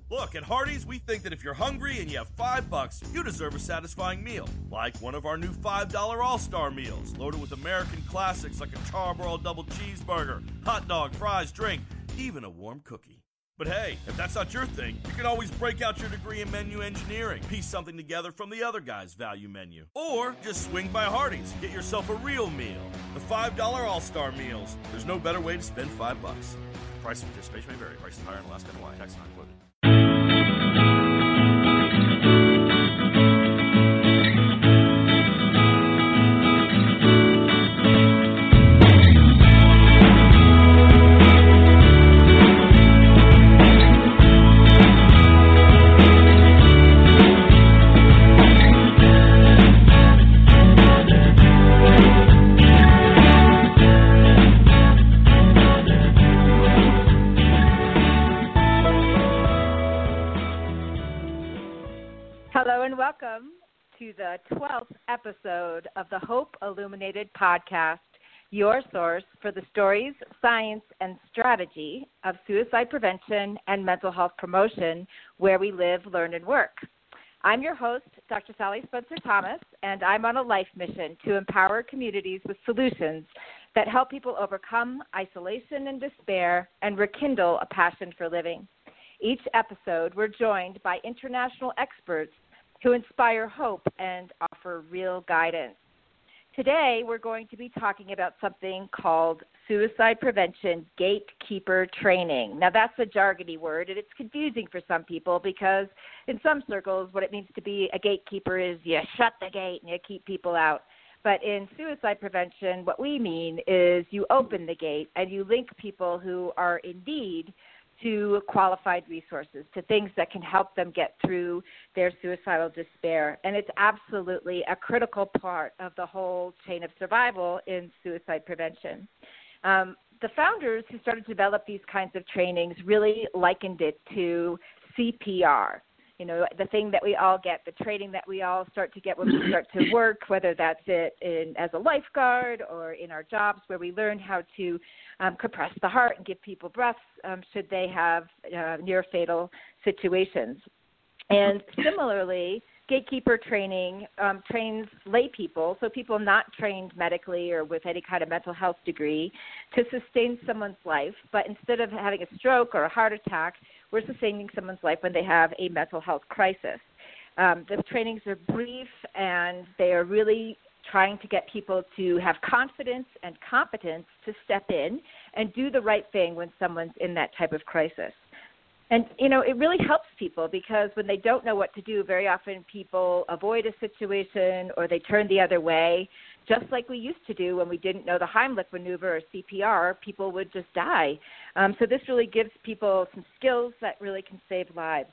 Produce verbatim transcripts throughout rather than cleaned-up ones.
Look, at Hardee's, we think that if you're hungry and you have five bucks, you deserve a satisfying meal. Like one of our new five dollar All-Star meals, loaded with American classics like a charbroiled double cheeseburger, hot dog, fries, drink, even a warm cookie. But hey, if that's not your thing, you can always break out your degree in menu engineering, piece something together from the other guy's value menu. Or just swing by Hardee's, get yourself a real meal. The five dollar All-Star meals. There's no better way to spend five bucks. Price of participation may vary. Prices higher in Alaska and Hawaii. Tax not included. Welcome to the twelfth episode of the Hope Illuminated podcast, your source for the stories, science, and strategy of suicide prevention and mental health promotion where we live, learn, and work. I'm your host, Doctor Sally Spencer-Thomas, and I'm on a life mission to empower communities with solutions that help people overcome isolation and despair and rekindle a passion for living. Each episode, we're joined by international experts to inspire hope and offer real guidance. Today, we're going to be talking about something called suicide prevention gatekeeper training. Now, that's a jargony word, and it's confusing for some people because in some circles, what it means to be a gatekeeper is you shut the gate and you keep people out. But in suicide prevention, what we mean is you open the gate and you link people who are in need to qualified resources, to things that can help them get through their suicidal despair. And it's absolutely a critical part of the whole chain of survival in suicide prevention. Um, the founders who started to develop these kinds of trainings really likened it to C P R. You know, the thing that we all get, the training that we all start to get when we start to work, whether that's it in, as a lifeguard or in our jobs where we learn how to um, compress the heart and give people breaths um, should they have uh, near-fatal situations. And similarly, gatekeeper training um, trains lay people, so people not trained medically or with any kind of mental health degree, to sustain someone's life. But instead of having a stroke or a heart attack, we're sustaining someone's life when they have a mental health crisis. Um, the trainings are brief, and they are really trying to get people to have confidence and competence to step in and do the right thing when someone's in that type of crisis. And, you know, it really helps people because when they don't know what to do, very often people avoid a situation or they turn the other way, just like we used to do when we didn't know the Heimlich maneuver or C P R, people would just die. Um, so this really gives people some skills that really can save lives.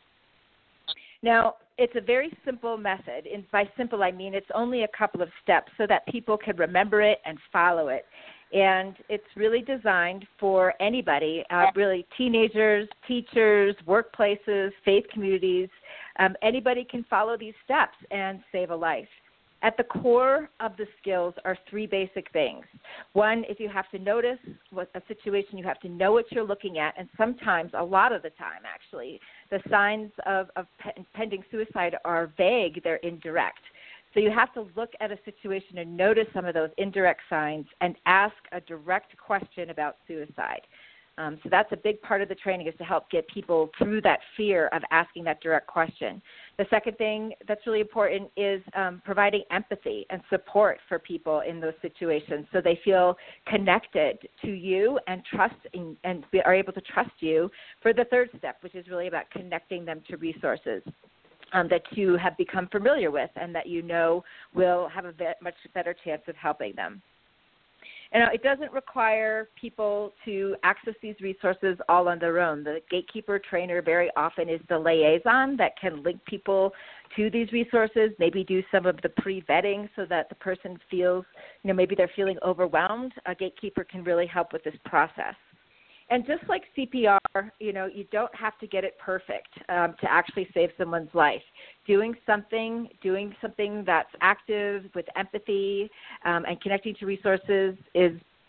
Now, it's a very simple method, and by simple I mean it's only a couple of steps so that people can remember it and follow it. And it's really designed for anybody, uh, really teenagers, teachers, workplaces, faith communities. Um, anybody can follow these steps and save a life. At the core of the skills are three basic things. One, if you have to notice what a situation, you have to know what you're looking at, and sometimes, a lot of the time actually, the signs of, of pending suicide are vague, they're indirect. So you have to look at a situation and notice some of those indirect signs and ask a direct question about suicide. Um, so that's a big part of the training, is to help get people through that fear of asking that direct question. The second thing that's really important is um, providing empathy and support for people in those situations so they feel connected to you and trust in, and are able to trust you for the third step, which is really about connecting them to resources Um, that you have become familiar with and that you know will have a bit, much better chance of helping them. And it doesn't require people to access these resources all on their own. The gatekeeper trainer very often is the liaison that can link people to these resources, maybe do some of the pre-vetting so that the person feels, you know, maybe they're feeling overwhelmed. A gatekeeper can really help with this process. And just like C P R, you know, you don't have to get it perfect um, to actually save someone's life. Doing something, doing something that's active with empathy um, and connecting to resources is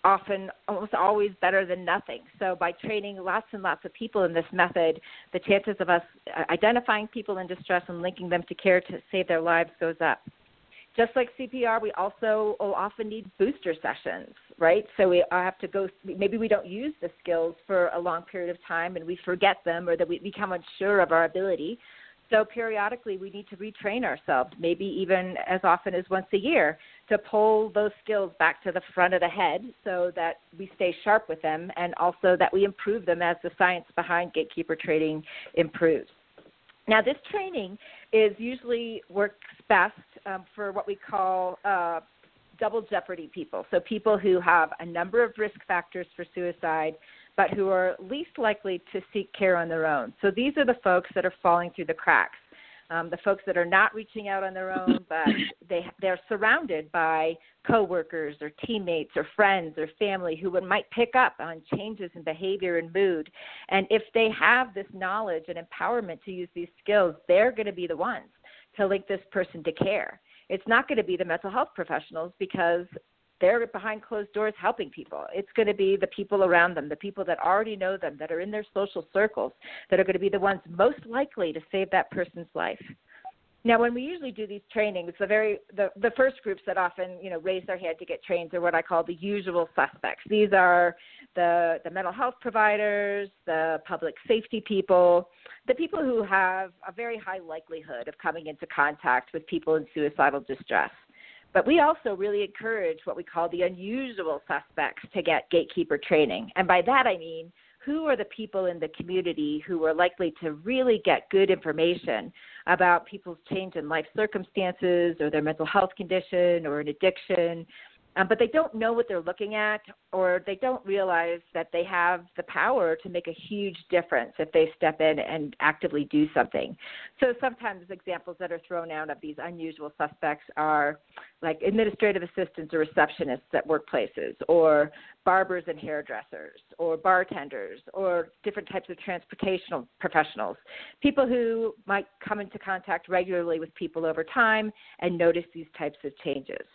often almost always better than nothing. So by training lots and lots of people in this method, the chances of us identifying people in distress and linking them to care to save their lives goes up. Just like C P R, we also will often need booster sessions, right? So we have to go, maybe we don't use the skills for a long period of time and we forget them, or that we become unsure of our ability. So periodically we need to retrain ourselves, maybe even as often as once a year, to pull those skills back to the front of the head so that we stay sharp with them, and also that we improve them as the science behind gatekeeper training improves. Now, this training is usually works best um, for what we call uh, double jeopardy people. So people who have a number of risk factors for suicide, but who are least likely to seek care on their own. So these are the folks that are falling through the cracks, um, the folks that are not reaching out on their own, but they, they're surrounded by coworkers or teammates or friends or family who would, might pick up on changes in behavior and mood. And if they have this knowledge and empowerment to use these skills, they're going to be the ones to link this person to care. It's not going to be the mental health professionals, because they're behind closed doors helping people. It's going to be the people around them, the people that already know them, that are in their social circles, that are going to be the ones most likely to save that person's life. Now, when we usually do these trainings, the very the, the first groups that often, you know, raise their hand to get trained are what I call the usual suspects. These are the, the mental health providers, the public safety people, the people who have a very high likelihood of coming into contact with people in suicidal distress. But we also really encourage what we call the unusual suspects to get gatekeeper training. And by that I mean, who are the people in the community who are likely to really get good information about people's change in life circumstances or their mental health condition or an addiction, um, but they don't know what they're looking at, or they don't realize that they have the power to make a huge difference if they step in and actively do something. So sometimes examples that are thrown out of these unusual suspects are like administrative assistants or receptionists at workplaces, or barbers and hairdressers, or bartenders, or different types of transportation professionals, people who might come into contact regularly with people over time and notice these types of changes.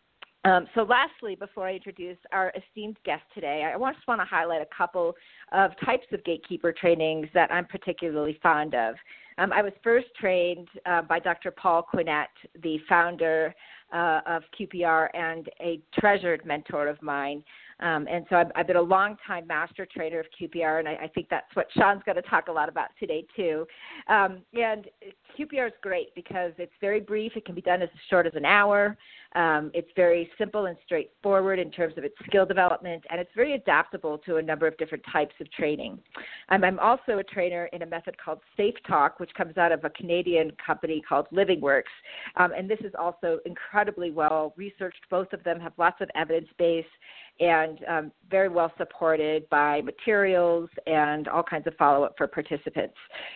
Um, so lastly, before I introduce our esteemed guest today, I just want to highlight a couple of types of gatekeeper trainings that I'm particularly fond of. Um, I was first trained uh, by Doctor Paul Quinnett, the founder uh, of Q P R and a treasured mentor of mine. Um, and so I've, I've been a long-time master trainer of Q P R, and I, I think that's what Sean's going to talk a lot about today too. Um, and Q P R is great because it's very brief. It can be done as short as an hour. Um, it's very simple and straightforward in terms of its skill development, and it's very adaptable to a number of different types of training. Um, I'm also a trainer in a method called Safe Talk, which comes out of a Canadian company called LivingWorks, um, and this is also incredibly well researched. Both of them have lots of evidence base and um, very well supported by materials and all kinds of follow-up for participants.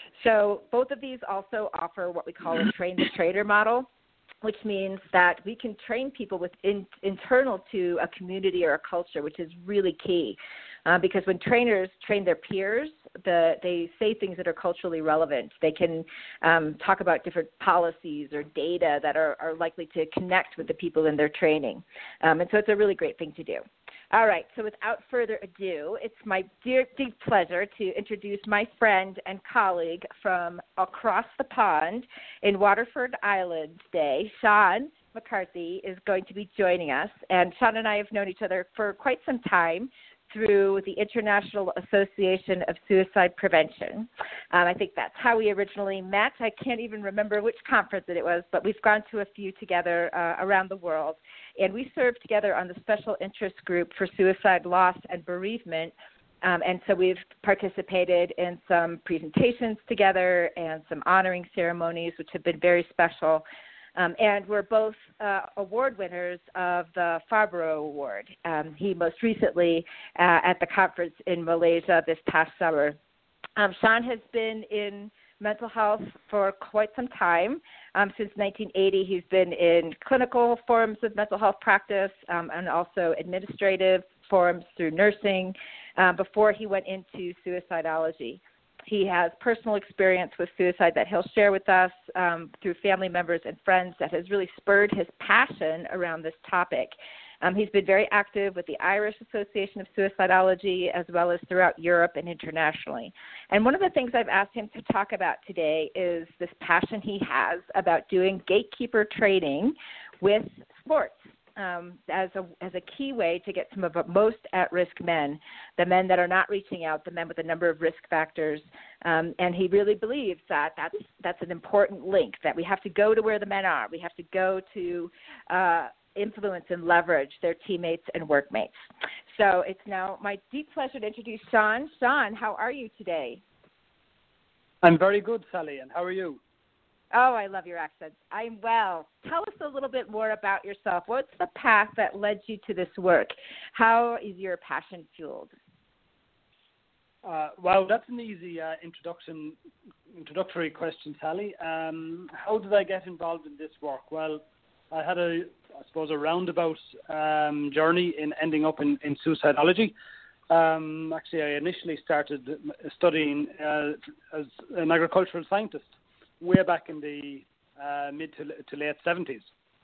So both of these also offer what we call a train-the-trainer model, which means that we can train people within, internal to a community or a culture, which is really key. Uh, because when trainers train their peers, the, they say things that are culturally relevant. They can um, talk about different policies or data that are, are likely to connect with the people in their training. Um, and so it's a really great thing to do. All right, so without further ado, it's my dear, deep pleasure to introduce my friend and colleague from across the pond in Waterford Island today. Sean McCarthy is going to be joining us, and Sean and I have known each other for quite some time through the International Association of Suicide Prevention. Um, I think that's how we originally met. I can't even remember which conference it was, but we've gone to a few together uh, around the world. And we serve together on the Special Interest Group for Suicide Loss and Bereavement. Um, and so we've participated in some presentations together and some honoring ceremonies, which have been very special. Um, and we're both uh, award winners of the Farborough Award. Um, he most recently uh, at the conference in Malaysia this past summer. Um, Sean has been in mental health for quite some time. Um, since nineteen eighty, he's been in clinical forms of mental health practice um, and also administrative forms through nursing uh, before he went into suicidology. He has personal experience with suicide that he'll share with us um, through family members and friends that has really spurred his passion around this topic. Um, he's been very active with the Irish Association of Suicidology as well as throughout Europe and internationally. And one of the things I've asked him to talk about today is this passion he has about doing gatekeeper training with sports. Um, as a as a key way to get some of the most at-risk men, the men that are not reaching out, the men with a number of risk factors, um, and he really believes that that's that's an important link, that we have to go to where the men are. We have to go to uh, influence and leverage their teammates and workmates. So it's now my deep pleasure to introduce Sean. Sean, how are you today? I'm very good, Sally, and how are you? Oh, I love your accent. I'm well. Tell us a little bit more about yourself. What's the path that led you to this work? How is your passion fueled? Uh, wow, that's an easy uh, introduction, introductory question, Sally. Um, how did I get involved in this work? Well, I had a, I suppose, a roundabout um, journey in ending up in, in suicidology. Um, actually, I initially started studying uh, as an agricultural scientist way back in the uh, mid to, to late seventies,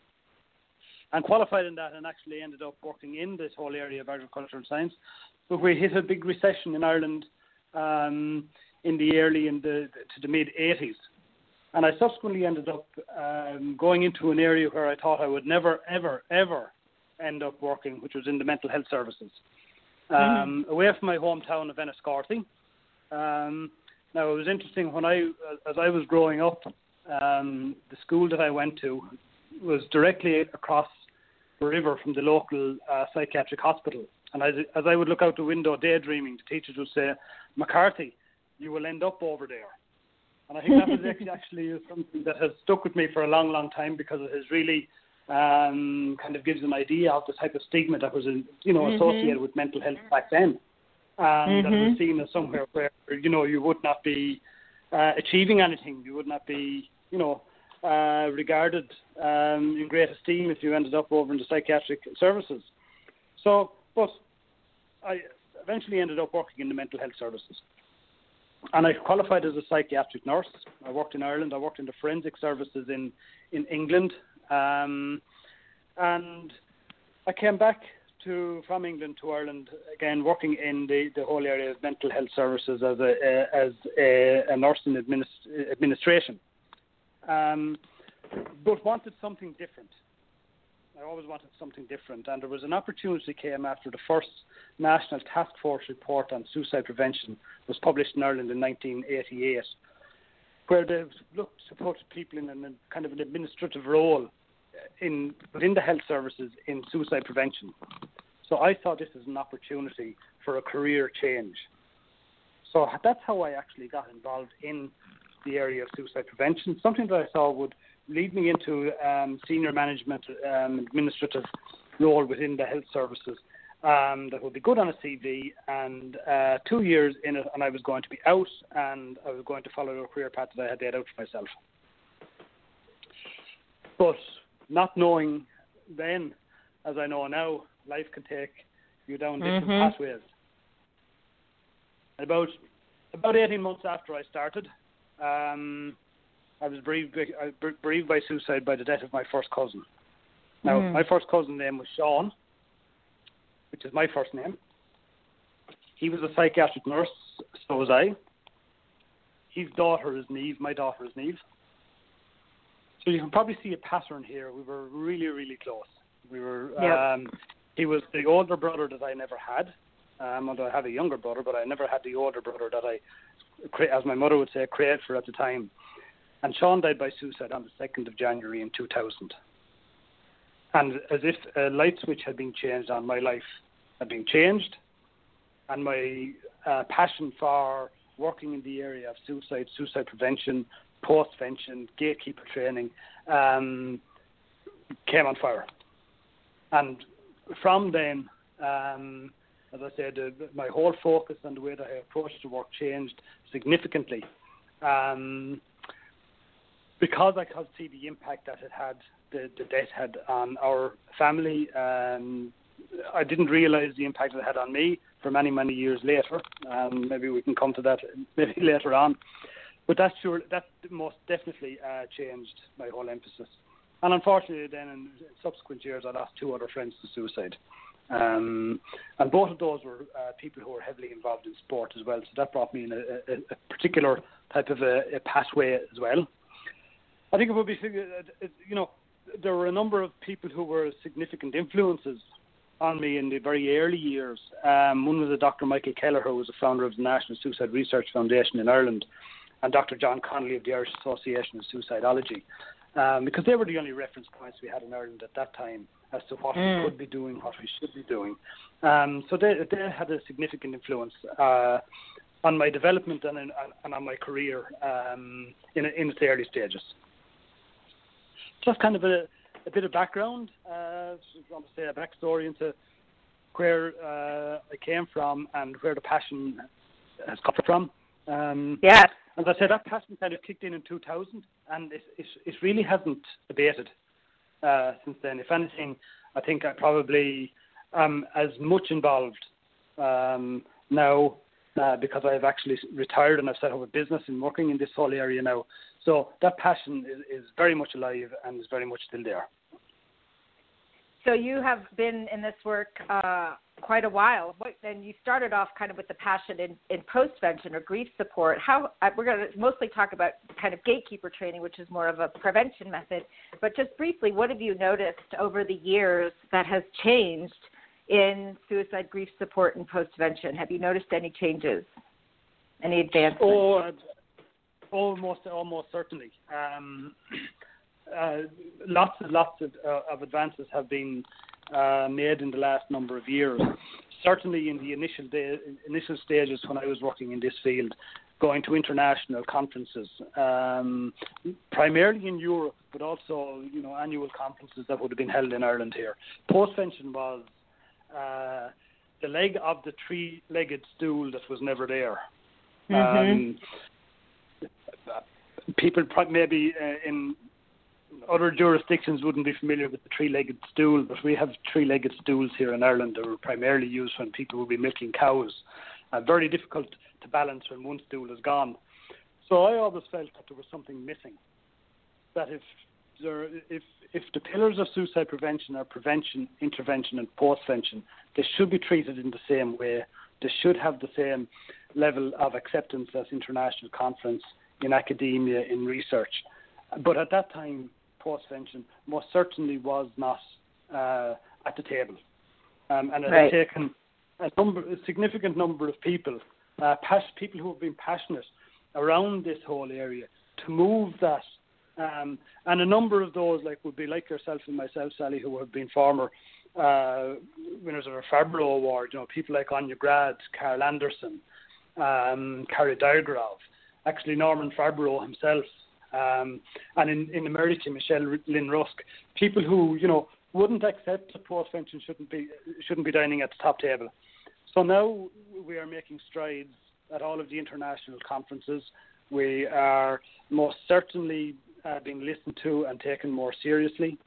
and qualified in that, and actually ended up working in this whole area of agricultural science. But we hit a big recession in Ireland um, in the early in the to the mid eighties, and I subsequently ended up um, going into an area where I thought I would never, ever, ever end up working, which was in the mental health services, um, mm-hmm. away from my hometown of Enniscorthy. Um, Now, it was interesting, when I, as I was growing up, um, the school that I went to was directly across the river from the local uh, psychiatric hospital. And as, as I would look out the window daydreaming, the teachers would say, "McCarthy, you will end up over there." And I think that was actually, actually something that has stuck with me for a long, long time, because it has really um, kind of gives an idea of the type of stigma that was, you know, mm-hmm. associated with mental health back then. And mm-hmm. that it was seen as somewhere where, you know, you would not be uh, achieving anything. You would not be, you know, uh, regarded um, in great esteem if you ended up over in the psychiatric services. So, but I eventually ended up working in the mental health services. And I qualified as a psychiatric nurse. I worked in Ireland. I worked in the forensic services in, in England. Um, and I came back To, from England to Ireland, again working in the, the whole area of mental health services as a, a as a, a nurse in administ- administration, um, but wanted something different. I always wanted something different, and there was an opportunity came after the first National Task Force report on suicide prevention was published in Ireland in nineteen eighty-eight, where they looked to put people in a kind of an administrative role in within the health services in suicide prevention. So I saw this as an opportunity for a career change. So that's how I actually got involved in the area of suicide prevention, something that I saw would lead me into um, senior management um, administrative role within the health services um, that would be good on a C V, and uh, two years in it and I was going to be out, and I was going to follow a career path that I had laid out for myself. But not knowing then, as I know now, life can take you down different mm-hmm. pathways. About about eighteen months after I started, um, I was bereaved, bereaved by suicide by the death of my first cousin. Now, mm. my first cousin's name was Sean, which is my first name. He was a psychiatric nurse, so was I. His daughter is Niamh, my daughter is Niamh. So you can probably see a pattern here. We were really, really close. We were. Yep. Um, he was the older brother that I never had. Um, although I have a younger brother, but I never had the older brother that I, as my mother would say, created for at the time. And Sean died by suicide on the second of January in two thousand. And as if a light switch had been changed on, my life had been changed, and my uh, passion for working in the area of suicide, suicide prevention, post-vention, gatekeeper training, um, came on fire. And from then, um, as I said, uh, my whole focus and the way that I approached the work changed significantly, um, because I could see the impact that it had, the, the death had on our family. Um, I didn't realize the impact it had on me for many, many years later. Um, maybe we can come to that maybe later on. But that sure, that most definitely uh, changed my whole emphasis. And unfortunately, then in subsequent years, I lost two other friends to suicide. Um, and both of those were uh, people who were heavily involved in sport as well. So that brought me in a, a, a particular type of a, a pathway as well. I think it would be, you know, there were a number of people who were significant influences on me in the very early years. Um, one was a Doctor Michael Keller, who was the founder of the National Suicide Research Foundation in Ireland, and Doctor John Connolly of the Irish Association of Suicidology, um, because they were the only reference points we had in Ireland at that time as to what mm. we could be doing, what we should be doing. Um, so they, they had a significant influence uh, on my development and, in, and on my career um, in, in its early stages. Just kind of a, a bit of background, uh, I want to say a backstory into where uh, I came from and where the passion has come from. Um, yeah. As I said, that passion kind of kicked in in two thousand, and it, it, it really hasn't abated uh, since then. If anything, I think I probably am as much involved um, now uh, because I've actually retired and I've set up a business and working in this whole area now. So that passion is, is very much alive and is very much still there. So you have been in this work uh, quite a while, and you started off kind of with the passion in, in postvention or grief support. How uh, we're going to mostly talk about kind of gatekeeper training, which is more of a prevention method. But just briefly, what have you noticed over the years that has changed in suicide grief support and postvention? Have you noticed any changes, any advancements? Oh, uh, almost, almost certainly. Um, Uh, lots and lots of, uh, of advances have been uh, made in the last number of years. Certainly in the initial day, initial stages when I was working in this field, going to international conferences, um, primarily in Europe, but also you know annual conferences that would have been held in Ireland here. Postvention was uh, the leg of the three-legged stool that was never there. Mm-hmm. Um, people maybe uh, in other jurisdictions wouldn't be familiar with the three-legged stool, but we have three-legged stools here in Ireland that were primarily used when people would be milking cows. Uh, very difficult to balance when one stool is gone. So I always felt that there was something missing. That if there, if if the pillars of suicide prevention are prevention, intervention, and postvention, they should be treated in the same way. They should have the same level of acceptance as international conference, in academia, in research. But at that time, postvention most certainly was not uh, at the table, um, and it right. has taken a number, a significant number of people, uh, pas- people who have been passionate around this whole area to move that, um, and a number of those like would be like yourself and myself, Sally, who have been former uh, winners of a Fabro Award. You know, people like Anya Grad, Carl Anderson, um, Carrie Diagrove, actually Norman Fabro himself. Um, and in, in America, Michelle Lynn Rusk, people who, you know, wouldn't accept that postvention shouldn't be shouldn't be dining at the top table. So now we are making strides at all of the international conferences. We are most certainly uh, being listened to and taken more seriously.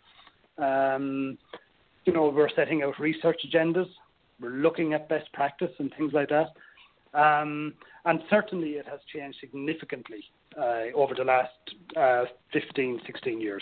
Um, you know, we're setting out research agendas. We're looking at best practice and things like that. Um, and certainly it has changed significantly uh, over the last uh, fifteen, sixteen years.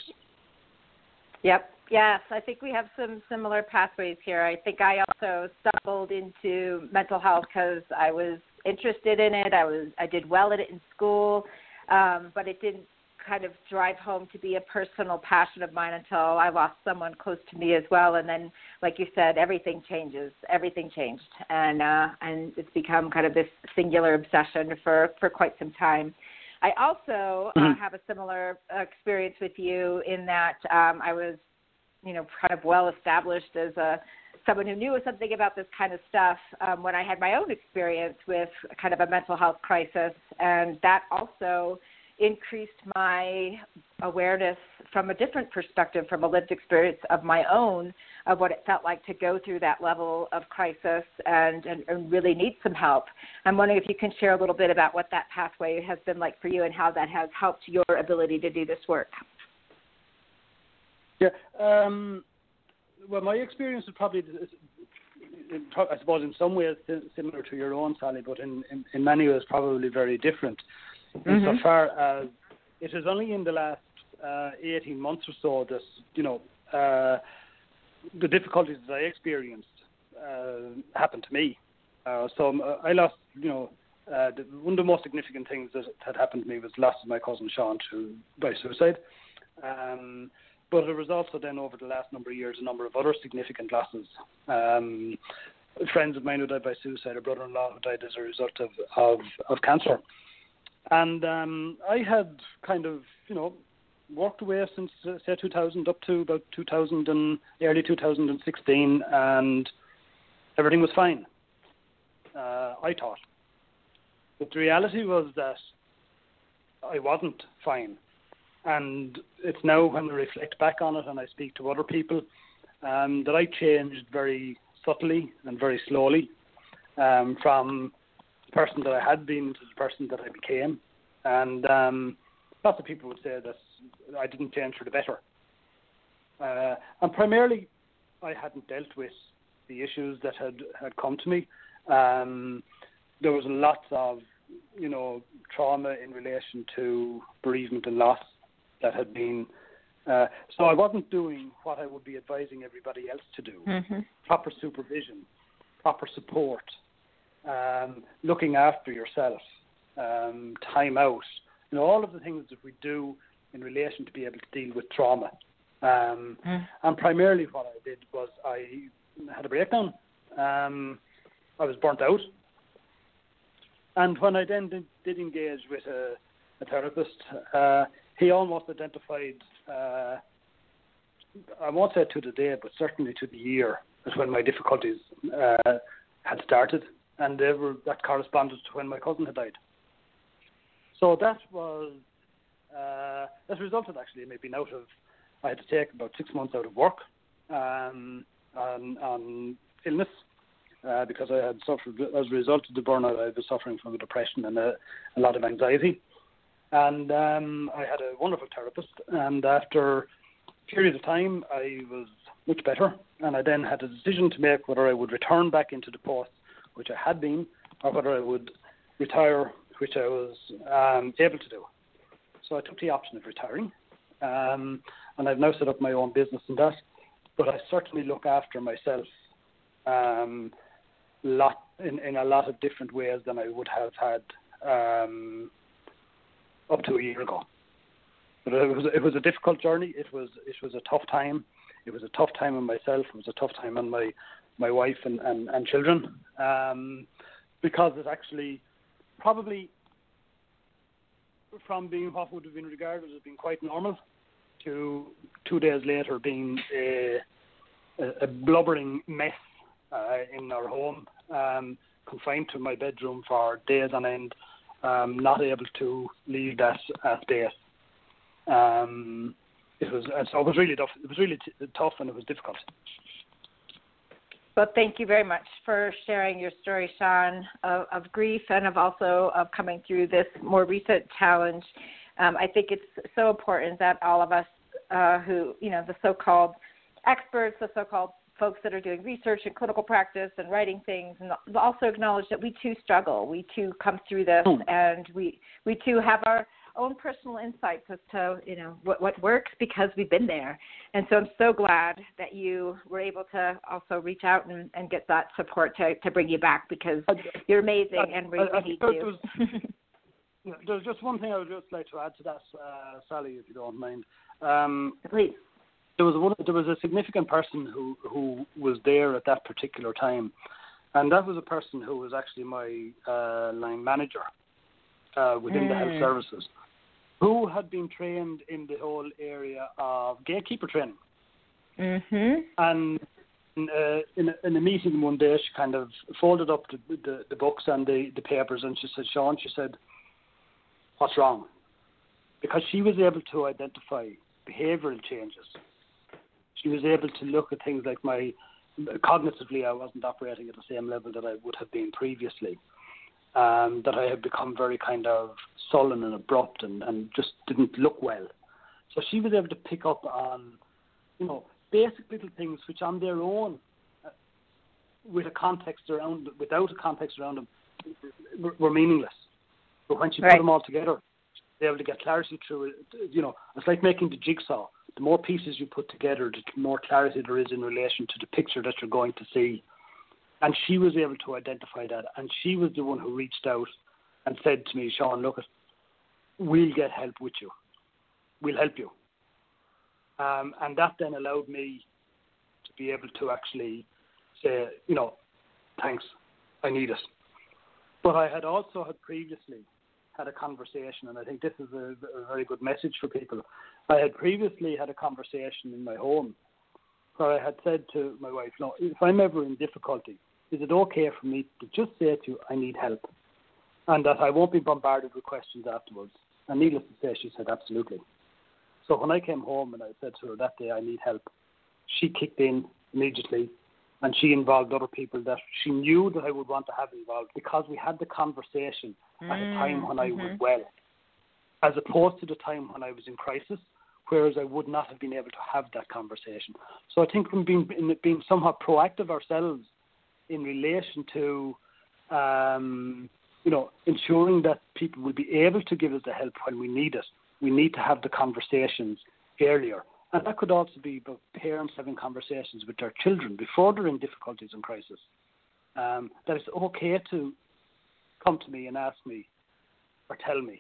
Yep. Yes, I think we have some similar pathways here. I think I also stumbled into mental health because I was interested in it. I was I did well at it in school, um, but it didn't kind of drive home to be a personal passion of mine until I lost someone close to me as well. And then, like you said, everything changes. Everything changed, and uh, and it's become kind of this singular obsession for, for quite some time. I also uh, mm-hmm. have a similar experience with you in that um, I was, you know, kind of well established as a someone who knew something about this kind of stuff um, when I had my own experience with kind of a mental health crisis, and that also increased my awareness from a different perspective, from a lived experience of my own, of what it felt like to go through that level of crisis and, and, and really need some help. I'm wondering if you can share a little bit about what that pathway has been like for you and how that has helped your ability to do this work. Yeah, um, well, my experience is probably, I suppose, in some ways similar to your own, Sally, but in, in, in many ways probably very different. Mm-hmm. Insofar as it is only in the last uh, eighteen months or so that, you know, uh, the difficulties that I experienced uh, happened to me. Uh, so um, I lost, you know, uh, the, one of the most significant things that had happened to me was the loss of my cousin Sean to by suicide. Um, but there was also then over the last number of years a number of other significant losses. Um, friends of mine who died by suicide, a brother-in-law who died as a result of, of, of cancer. And um, I had kind of, you know, worked away since, uh, say, two thousand up to about two thousand and early two thousand sixteen, and everything was fine, uh, I thought. But the reality was that I wasn't fine. And it's now when I reflect back on it and I speak to other people um, that I changed very subtly and very slowly um, from the person that I had been to the person that I became. And um, lots of people would say that I didn't change for the better. Uh, and primarily, I hadn't dealt with the issues that had, had come to me. Um, there was lots of, you know, trauma in relation to bereavement and loss that had been, uh, so I wasn't doing what I would be advising everybody else to do. Mm-hmm. Proper supervision, proper support, um, looking after yourself, um, time out, you know, all of the things that we do in relation to be able to deal with trauma. Um, mm. And primarily what I did was I had a breakdown. Um, I was burnt out. And when I then did, did engage with a, a therapist, uh, he almost identified, uh, I won't say to the day, but certainly to the year, as when my difficulties uh, had started. And they were, that corresponded to when my cousin had died. So that was, uh, that resulted actually in me being out of, I had to take about six months out of work um, on, on illness uh, because I had suffered, as a result of the burnout, I was suffering from a depression and a, a lot of anxiety. And um, I had a wonderful therapist, and after a period of time, I was much better, and I then had a decision to make whether I would return back into the post, which I had been, or whether I would retire, which I was um, able to do. So I took the option of retiring, um, and I've now set up my own business in that, but I certainly look after myself um, lot in, in a lot of different ways than I would have had um, up to a year ago. But it was it was a difficult journey. It was it was a tough time. It was a tough time on myself. It was a tough time on my, my wife and, and, and children, um, because it actually probably from being what would have been regarded as being quite normal to two days later being a, a, a blubbering mess uh, in our home, um, confined to my bedroom for days on end. Um, not able to leave that uh, space. Um, it was so it was really tough. It was really t- tough, and it was difficult. Well, thank you very much for sharing your story, Sean, of, of grief and of also of coming through this more recent challenge. Um, I think it's so important that all of us uh, who, you know, the so-called experts, the so-called folks that are doing research and clinical practice and writing things, and also acknowledge that we too struggle. We too come through this, and we we too have our own personal insights as to, you know, what, what works because we've been there. And so I'm so glad that you were able to also reach out and, and get that support to, to bring you back, because you're amazing I, and we, I, I we need you. There's, there's just one thing I would just like to add to that, uh, Sally, if you don't mind. Um, Please. There was, a, one, there was a significant person who, who was there at that particular time, and that was a person who was actually my uh, line manager uh, within mm. the health services, who had been trained in the whole area of gatekeeper training. Mm-hmm. And in, uh, in, a, in a meeting one day, she kind of folded up the, the, the books and the, the papers, and she said, Sean, she said, what's wrong? Because she was able to identify behavioural changes. She was able to look at things like my, cognitively I wasn't operating at the same level that I would have been previously, um, that I had become very kind of sullen and abrupt and, and just didn't look well. So she was able to pick up on, you know, basic little things which on their own, uh, with a context around, without a context around them, were, were meaningless. But when she right. put them all together, be able to get clarity through it. You know, it's like making the jigsaw. The more pieces you put together, the more clarity there is in relation to the picture that you're going to see. And she was able to identify that. And she was the one who reached out and said to me, Sean, look, we'll get help with you. We'll help you. Um, and that then allowed me to be able to actually say, you know, thanks, I need it. But I had also had previously had a conversation, and I think this is a, a very good message for people. I had previously had a conversation in my home where I had said to my wife, no, if I'm ever in difficulty, is it okay for me to just say to you, I need help? And that I won't be bombarded with questions afterwards. And needless to say, she said, absolutely. So when I came home and I said to her that day, I need help, she kicked in immediately, and she involved other people that she knew that I would want to have involved, because we had the conversation mm, at a time when mm-hmm. I was well, as opposed to the time when I was in crisis, whereas I would not have been able to have that conversation. So I think from being, in being somewhat proactive ourselves in relation to, um, you know, ensuring that people will be able to give us the help when we need it, we need to have the conversations earlier. And that could also be about parents having conversations with their children before they're in difficulties and crisis. Um, that it's okay to come to me and ask me or tell me.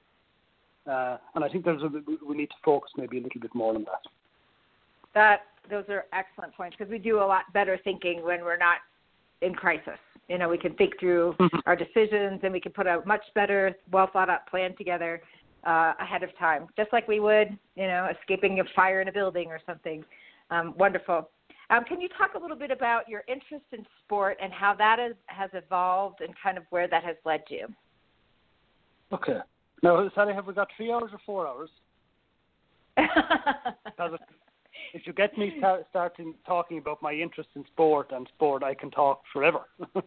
Uh, and I think there's a, we need to focus maybe a little bit more on that. That those are excellent points, because we do a lot better thinking when we're not in crisis. You know, we can think through mm-hmm. our decisions, and we can put a much better, well thought out plan together uh, ahead of time, just like we would, you know, escaping a fire in a building or something. Um, wonderful. Um, can you talk a little bit about your interest in sport and how that is, has evolved and kind of where that has led you? Okay. Now, Sally, have we got three hours or four hours? Because if you get me start, starting talking about my interest in sport and sport, I can talk forever. but,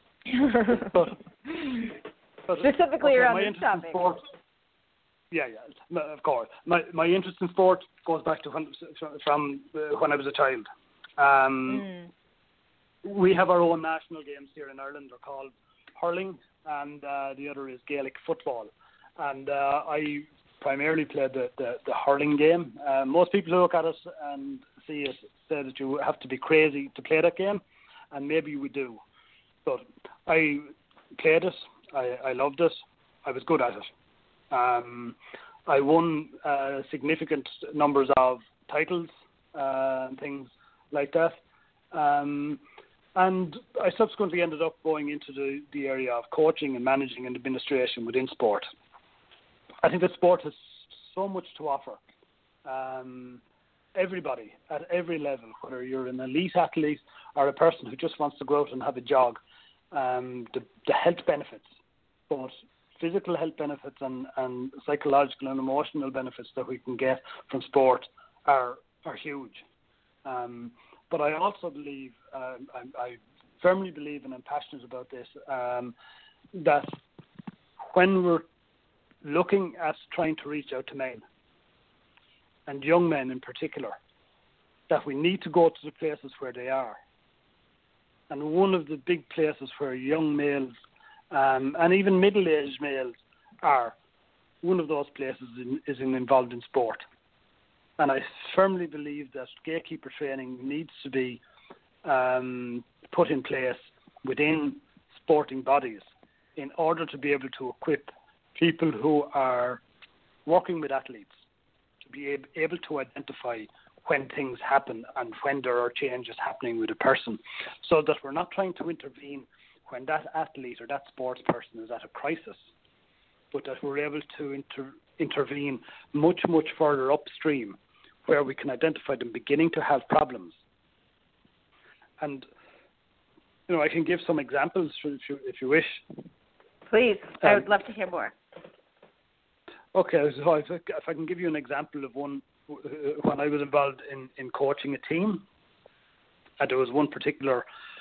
but, Specifically okay, around my this interest topic. In sport, yeah, yeah, of course. My my interest in sport goes back to when, from uh, when I was a child. Um, mm. We have our own national games here in Ireland. They're called hurling, and uh, the other is Gaelic football. And uh, I primarily played the, the, the hurling game. Uh, most people who look at it and see it say that you have to be crazy to play that game, and maybe we do. But I played it. I, I loved it. I was good at it. Um, I won uh, significant numbers of titles uh, and things like that. Um, and I subsequently ended up going into the, the area of coaching and managing and administration within sport. I think that sport has so much to offer. Um, everybody at every level, whether you're an elite athlete or a person who just wants to go out and have a jog, um, the, the health benefits, both physical health benefits and, and psychological and emotional benefits that we can get from sport are are huge. Um, but I also believe, uh, I, I firmly believe, and I'm passionate about this, um, that when we're looking at trying to reach out to men, and young men in particular, that we need to go to the places where they are. And one of the big places where young males um, and even middle-aged males are, one of those places in, is in, involved in sport. And I firmly believe that gatekeeper training needs to be um, put in place within sporting bodies in order to be able to equip people who are working with athletes to be ab- able to identify when things happen and when there are changes happening with a person, so that we're not trying to intervene when that athlete or that sports person is at a crisis, but that we're able to inter- intervene much, much further upstream, where we can identify them beginning to have problems. And, you know, I can give some examples if you, if you wish. Please, I would um, love to hear more. Okay, so if I, if I can give you an example of one, when I was involved in, in coaching a team, and there was one particular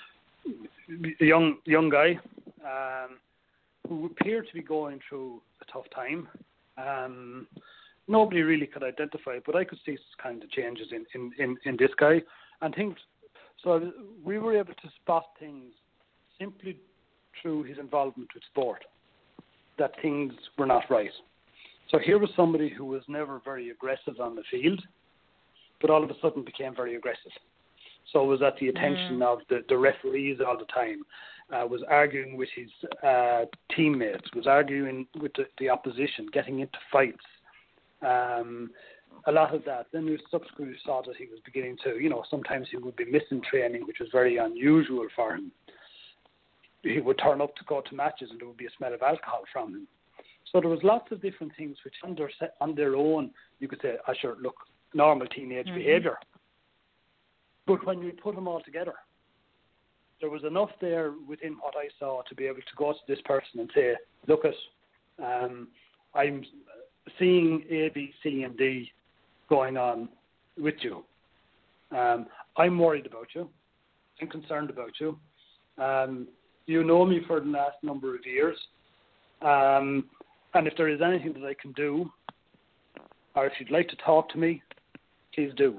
young young guy um, who appeared to be going through a tough time. Um, nobody really could identify it, but I could see kind of changes in, in, in, in this guy. And things, so we were able to spot things simply through his involvement with sport, that things were not right. So here was somebody who was never very aggressive on the field, but all of a sudden became very aggressive. So was at the attention mm. of the, the referees all the time, uh, was arguing with his uh, teammates, was arguing with the, the opposition, getting into fights. Um, a lot of that. Then we subsequently saw that he was beginning to, you know, sometimes he would be missing training, which was very unusual for him. He would turn up to go to matches and there would be a smell of alcohol from him. So there was lots of different things which on their, on their own, you could say, I sure, look, normal teenage mm-hmm. behaviour. But when you put them all together, there was enough there within what I saw to be able to go to this person and say, look, at, um, I'm seeing A, B, C, and D going on with you. Um, I'm worried about you. I'm concerned about you. Um, you know me for the last number of years. Um, and if there is anything that I can do, or if you'd like to talk to me, please do.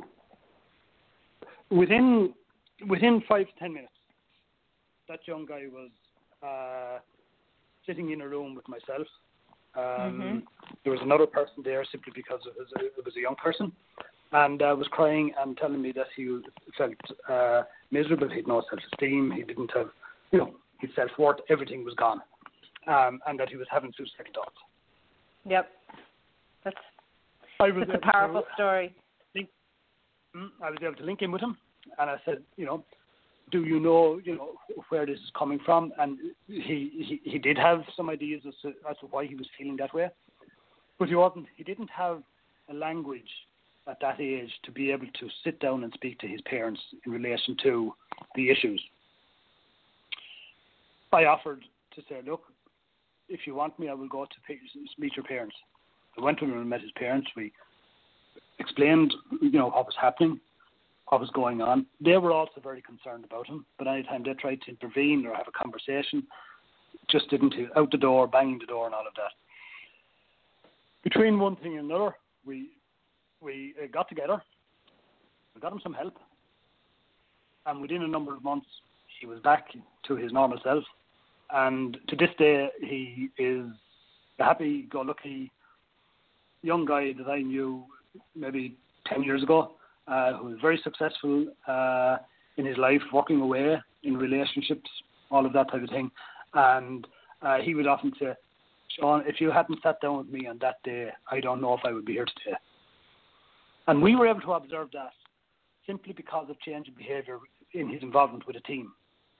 Within within five to ten minutes, that young guy was uh, sitting in a room with myself. Um, mm-hmm. There was another person there simply because it was a, it was a young person, and uh, was crying and telling me that he felt uh, miserable. He had no self-esteem. He didn't have, you know, his self-worth. Everything was gone, um, and that he was having suicidal thoughts. Yep, that's I was that's a powerful to, story. Link, I was able to link in with him, and I said, you know, do you know, you know, where this is coming from? And he, he, he did have some ideas as to, as to why he was feeling that way, but he wasn't. He didn't have a language at that age to be able to sit down and speak to his parents in relation to the issues. I offered to say, look, if you want me, I will go to meet your parents. I went to him and met his parents. We explained, you know, what was happening, what was going on. They were also very concerned about him, but anytime they tried to intervene or have a conversation, just didn't, out the door, banging the door and all of that. Between one thing and another, we we uh, got together, we got him some help, and within a number of months, he was back to his normal self. And to this day, he is a happy-go-lucky young guy that I knew maybe ten years ago, uh, who was very successful uh, in his life, working away in relationships, all of that type of thing. And uh, he would often say, Sean, if you hadn't sat down with me on that day, I don't know if I would be here today. And we were able to observe that simply because of change in behaviour in his involvement with a team.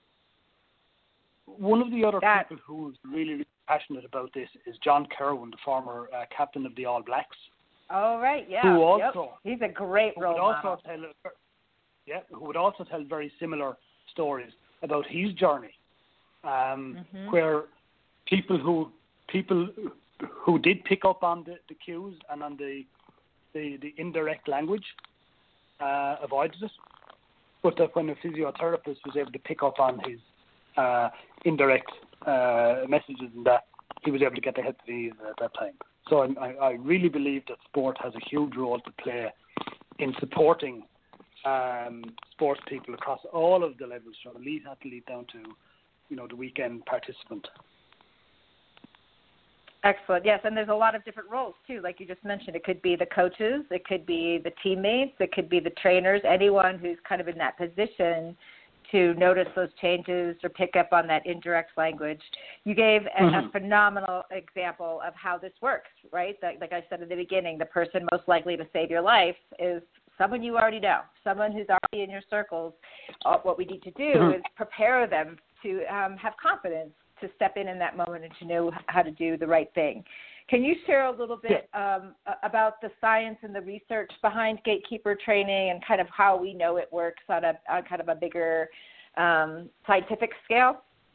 One of the other that, people who was really, really passionate about this is John Kerwin, the former uh, captain of the All Blacks. Oh, right, yeah. Who also, yep. He's a great role model. Tell, yeah, who would also tell very similar stories about his journey, um, mm-hmm. where people who people who did pick up on the, the cues and on the the, the indirect language uh, avoided it, but that when a physiotherapist was able to pick up on his Uh, indirect uh, messages and that, he was able to get the head to these at that time. So I, I really believe that sport has a huge role to play in supporting um, sports people across all of the levels, from elite athlete down to, you know, the weekend participant. Excellent. Yes, and there's a lot of different roles too. Like you just mentioned, it could be the coaches, it could be the teammates, it could be the trainers, anyone who's kind of in that position to notice those changes or pick up on that indirect language. You gave a, mm-hmm. a phenomenal example of how this works, right? That, like I said in the beginning, the person most likely to save your life is someone you already know, someone who's already in your circles. Uh, what we need to do mm-hmm. is prepare them to um, have confidence to step in in that moment and to know how to do the right thing. Can you share a little bit um, about the science and the research behind gatekeeper training and kind of how we know it works on a on kind of a bigger um, scientific scale?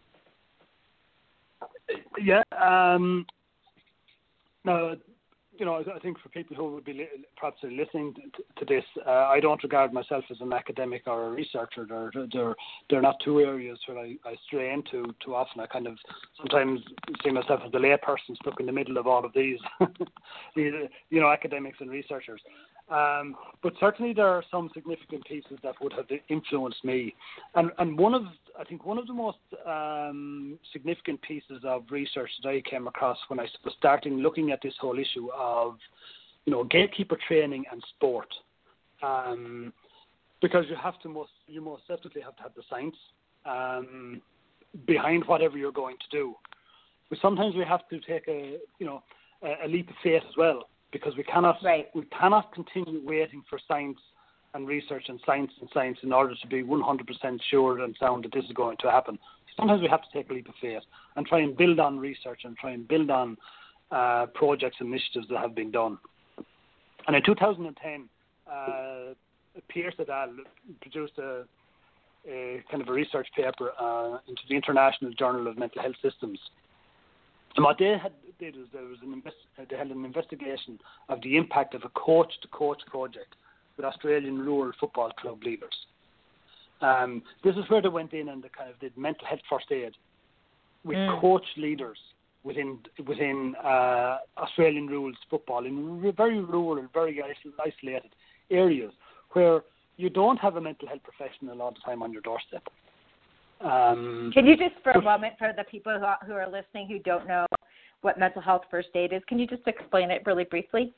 Yeah. Um, no, you know, I think for people who would be li- perhaps listening to, to this, uh, I don't regard myself as an academic or a researcher. They're, they're, they're not two areas where I, I stray into too often. I kind of sometimes see myself as the layperson stuck in the middle of all of these, you know, academics and researchers. Um, but certainly there are some significant pieces that would have influenced me. And, and one of, I think one of the most um, significant pieces of research that I came across when I was starting looking at this whole issue of, you know, gatekeeper training and sport, um, because you have to most you most definitely have to have the science um, behind whatever you're going to do. But sometimes we have to take a you know a, a leap of faith as well, because we cannot right. we cannot continue waiting for science and research and science and science in order to be one hundred percent sure and sound that this is going to happen. Sometimes we have to take a leap of faith and try and build on research and try and build on uh, projects and initiatives that have been done. And in two thousand ten, uh, Pierce et al. Produced a, a kind of a research paper uh, into the International Journal of Mental Health Systems. And what they had did was there was an invest- they had an investigation of the impact of a coach-to-coach project with Australian rural football club leaders. Um, this is where they went in and they kind of did mental health first aid with mm. coach leaders within within uh, Australian rules football in very rural, very isolated areas where you don't have a mental health professional all the time on your doorstep. Um, can you just, for a moment, for the people who are, who are listening who don't know what mental health first aid is, can you just explain it really briefly?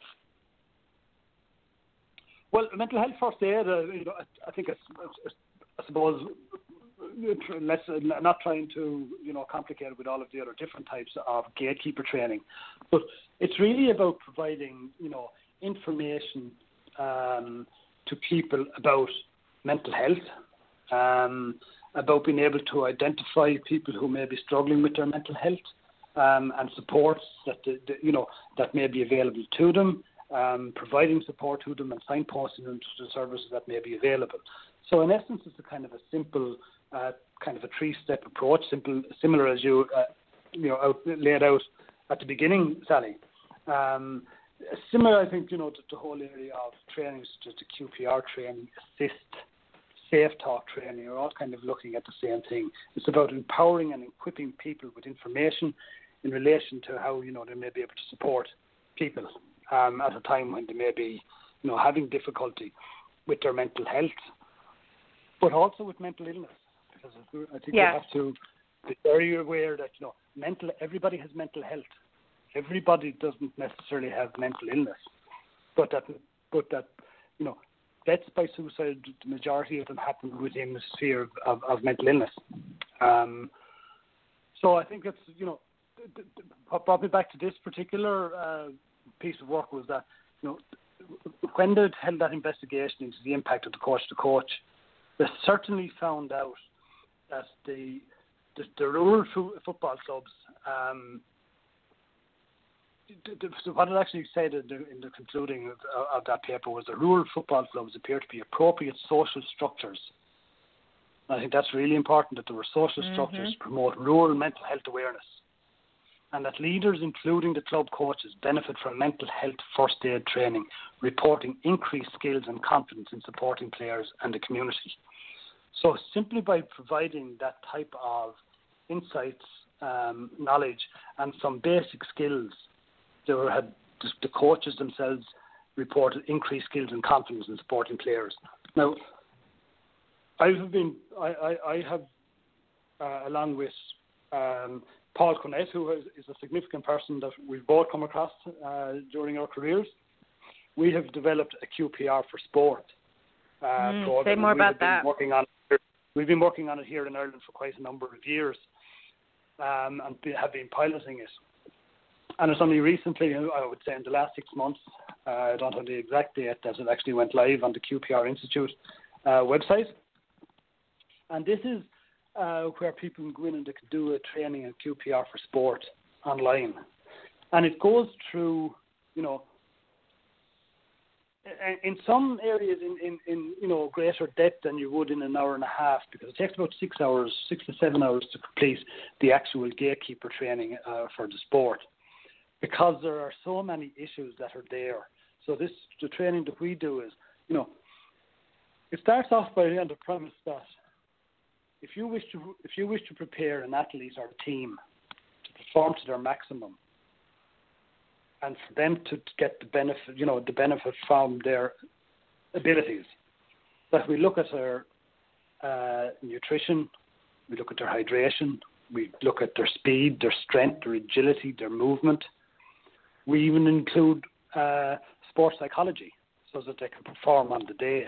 Well, mental health first aid, uh, you know, I, I think it's, it's, I suppose, let's not trying to, you know, complicate it with all of the other different types of gatekeeper training, but it's really about providing, you know, information um, to people about mental health, um, about being able to identify people who may be struggling with their mental health, um, and supports that the, the, you know that may be available to them, um, providing support to them and signposting them to the services that may be available. So in essence, it's a kind of a simple, uh, kind of a three-step approach, simple, similar as you, uh, you know, out, laid out at the beginning, Sally. Um, similar, I think, you know, to the whole area of training, such as the Q P R training, assist, safe talk training, are all kind of looking at the same thing. It's about empowering and equipping people with information in relation to how, you know, they may be able to support people um, at a time when they may be, you know, having difficulty with their mental health, but also with mental illness, because I think yeah. we have to be very aware that, you know, mental. Everybody has mental health. Everybody doesn't necessarily have mental illness, but that, but that, you know, deaths by suicide, the majority of them happen within the sphere of, of, of mental illness. Um, so I think that's, you know, what brought me back to this particular uh, piece of work was that, you know, when they held that investigation into the impact of the coach to coach, they certainly found out that the the, the rural fo- football clubs, um, the, the, so what it actually said in the, in the concluding of, of that paper was the rural football clubs appear to be appropriate social structures. And I think that's really important, that there were social mm-hmm. structures to promote rural mental health awareness, and that leaders, including the club coaches, benefit from mental health first aid training, reporting increased skills and confidence in supporting players and the community. So simply by providing that type of insights, um, knowledge, and some basic skills, there were, had the coaches themselves reported increased skills and confidence in supporting players. Now, I have been, I, I, I have, uh, along with um, Paul Cornett, who is, is a significant person that we've both come across uh, during our careers, we have developed a Q P R for sport uh, mm, program. Say more we about been that. Working on it, we've been working on it here in Ireland for quite a number of years, um, and be, have been piloting it. And it's only recently, I would say in the last six months, uh, I don't have the exact date, that it actually went live on the Q P R Institute uh, website. And this is uh, where people can go in and they can do a training in Q P R for sport online. And it goes through, you know, in some areas in, in, in you know greater depth than you would in an hour and a half, because it takes about six hours, six to seven hours to complete the actual gatekeeper training uh, for the sport, because there are so many issues that are there. So this the training that we do is, you know, it starts off by on the premise that if you wish to if you wish to prepare an athlete or a team to perform to their maximum, and for them to get the benefit, you know, the benefit from their abilities, that we look at their uh, nutrition, we look at their hydration, we look at their speed, their strength, their agility, their movement. We even include uh, sports psychology so that they can perform on the day.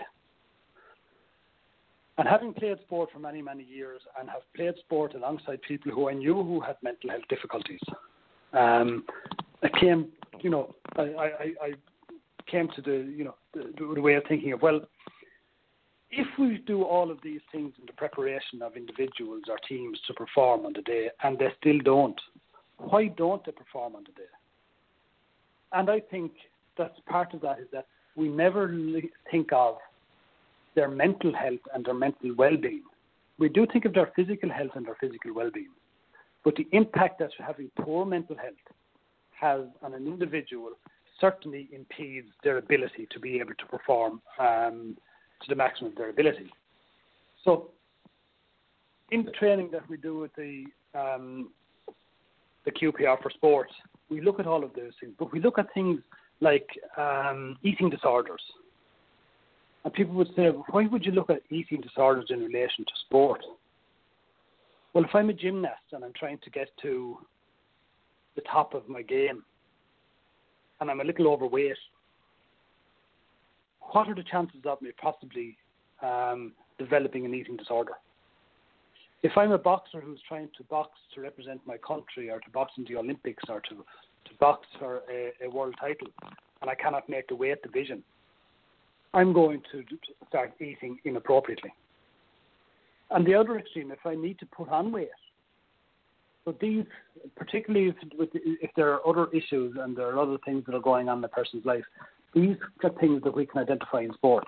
And having played sport for many, many years and have played sport alongside people who I knew who had mental health difficulties, um, I came, you know, I, I, I came to the, you know, the, the way of thinking of, well, if we do all of these things in the preparation of individuals or teams to perform on the day and they still don't, why don't they perform on the day? And I think that's part of that is that we never think of their mental health and their mental well-being. We do think of their physical health and their physical well-being, but the impact that having poor mental health has on an individual certainly impedes their ability to be able to perform um, to the maximum of their ability. So in the training that we do with the um, the Q P R for sports, we look at all of those things, but we look at things like um, eating disorders. And people would say, why would you look at eating disorders in relation to sport? Well, if I'm a gymnast and I'm trying to get to the top of my game and I'm a little overweight, what are the chances of me possibly um, developing an eating disorder? If I'm a boxer who's trying to box to represent my country or to box in the Olympics or to, to box for a, a world title and I cannot make the weight division, I'm going to start eating inappropriately. And the other extreme, if I need to put on weight, so these, particularly if, with, if there are other issues and there are other things that are going on in a person's life, these are things that we can identify in sport.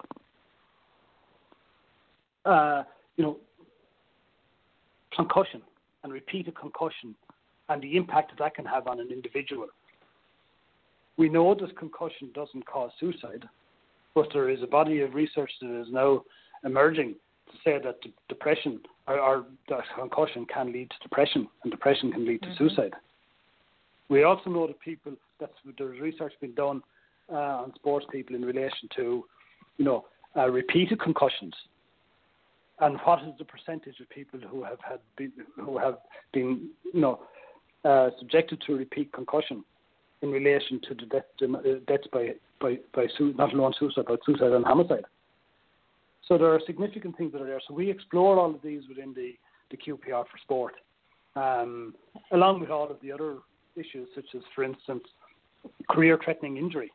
Uh, you know, concussion and repeated concussion and the impact that that can have on an individual. We know that concussion doesn't cause suicide, but there is a body of research that is now emerging to say that d- depression or, or that concussion can lead to depression, and depression can lead to mm-hmm. suicide. We also know that people, that's, there's research being done uh, on sports people in relation to, you know, uh, repeated concussions, and what is the percentage of people who have had been, who have been, you know, uh, subjected to repeat concussion in relation to the death, uh, deaths by by by su- not alone suicide, but suicide and homicide. So there are significant things that are there. So we explore all of these within the, the Q P R for sport, um, along with all of the other issues, such as, for instance, career-threatening injury.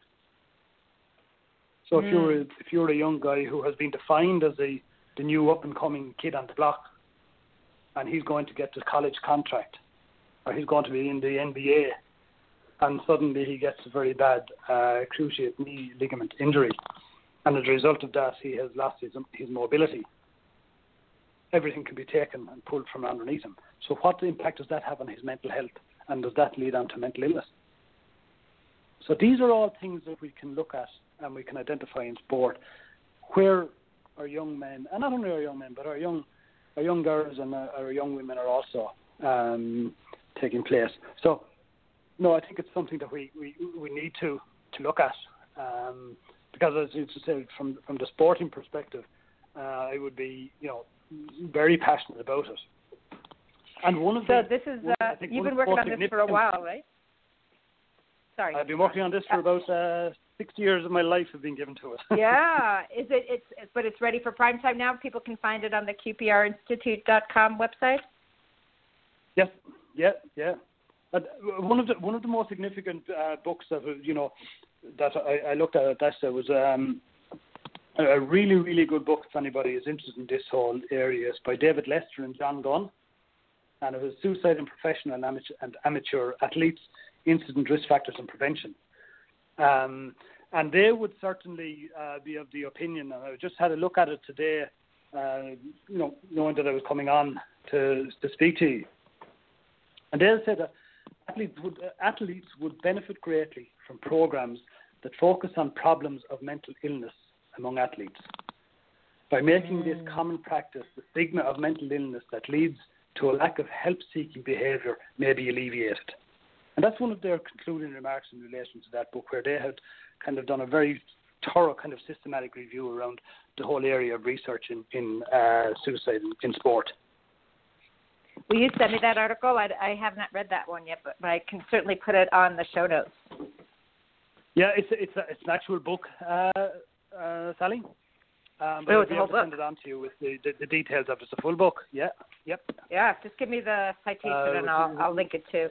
So mm. if you're a, if you're a young guy who has been defined as a the new up-and-coming kid on the block, and he's going to get the college contract, or he's going to be in the N B A, and suddenly he gets a very bad uh, cruciate knee ligament injury, and as a result of that he has lost his, his mobility. Everything can be taken and pulled from underneath him. So what impact does that have on his mental health, and does that lead on to mental illness? So these are all things that we can look at and we can identify in sport, where our young men, and not only our young men, but our young our young girls and our, our young women are also um, taking place. So, no, I think it's something that we, we, we need to, to look at, um, because as you said, from from the sporting perspective, uh, I would be, you know, very passionate about it. And one of so the, this is one, uh, you've been working on this for a while, right? Sorry, I've been working on this for about uh, sixty years of my life have been given to it. Yeah, is it? It's, it's but it's ready for prime time now. People can find it on the Q P R Institute dot com website. Yes, yeah, yeah. Uh, one of the one of the more significant uh, books that you know that I, I looked at that was um, a really really good book. If anybody is interested in this whole area, it's by David Lester and John Gunn, and it was Suicide in Professional and Amateur, and amateur Athletes, Incident Risk Factors and Prevention. Um, and they would certainly uh, be of the opinion, and I just had a look at it today, uh, you know, knowing that I was coming on to to speak to you. And they said that athletes would, uh, athletes would benefit greatly from programs that focus on problems of mental illness among athletes. By making mm. this common practice, the stigma of mental illness that leads to a lack of help-seeking behaviour may be alleviated. And that's one of their concluding remarks in relation to that book, where they had kind of done a very thorough kind of systematic review around the whole area of research in, in uh, suicide in, in sport. Will you send me that article? I, I have not read that one yet, but I can certainly put it on the show notes. Yeah, it's it's a, it's an actual book, uh, uh, Sally. Um, but oh, I'll it's be a whole able to book. send it on to you with the, the, the details of it. It's a full book. Yeah, yep. Yeah, just give me the citation Uh, and I'll I'll link it too.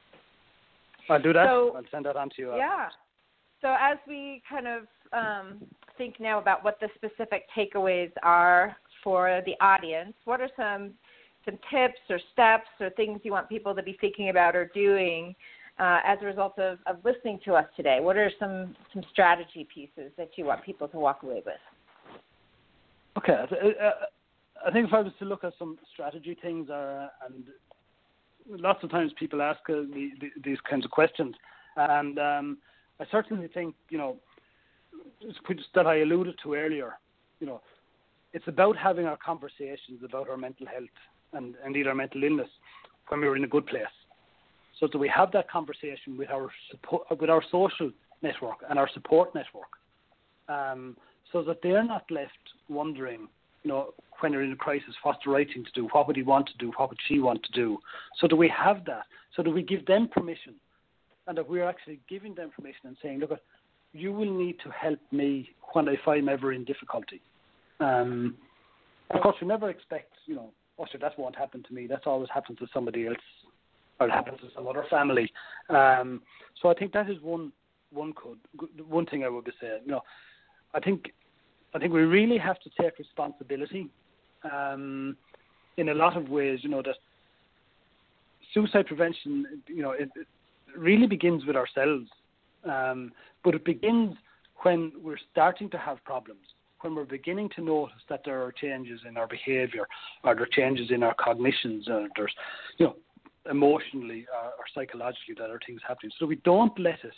I'll do that. So, I'll send that on to you. Yeah. So as we kind of um, think now about what the specific takeaways are for the audience, what are some some tips or steps or things you want people to be thinking about or doing uh, as a result of, of listening to us today? What are some, some strategy pieces that you want people to walk away with? Okay. Uh, I think if I was to look at some strategy things, uh, and lots of times people ask uh, the, the, these kinds of questions, and um, I certainly think, you know, that I alluded to earlier, you know, it's about having our conversations about our mental health and indeed our mental illness when we're in a good place. So that we have that conversation with our support, with our social network and our support network, um, so that they're not left wondering, you know, when they're in a crisis, what's the right thing to do? What would he want to do? What would she want to do? So that we have that, so that we give them permission, and that we're actually giving them permission and saying, look, you will need to help me when if I'm ever in difficulty. Um, of course, we never expect, you know, oh, sure, that won't happen to me. That's always happens to somebody else, or it happens to some other family. Um, so I think that is one one could one thing I would be saying. You know, I think I think we really have to take responsibility um, in a lot of ways. You know, that suicide prevention, you know, it, it really begins with ourselves, um, but it begins when we're starting to have problems. When we're beginning to notice that there are changes in our behaviour, or there are changes in our cognitions, or there's, you know, emotionally or, or psychologically that are things happening. So we don't let it,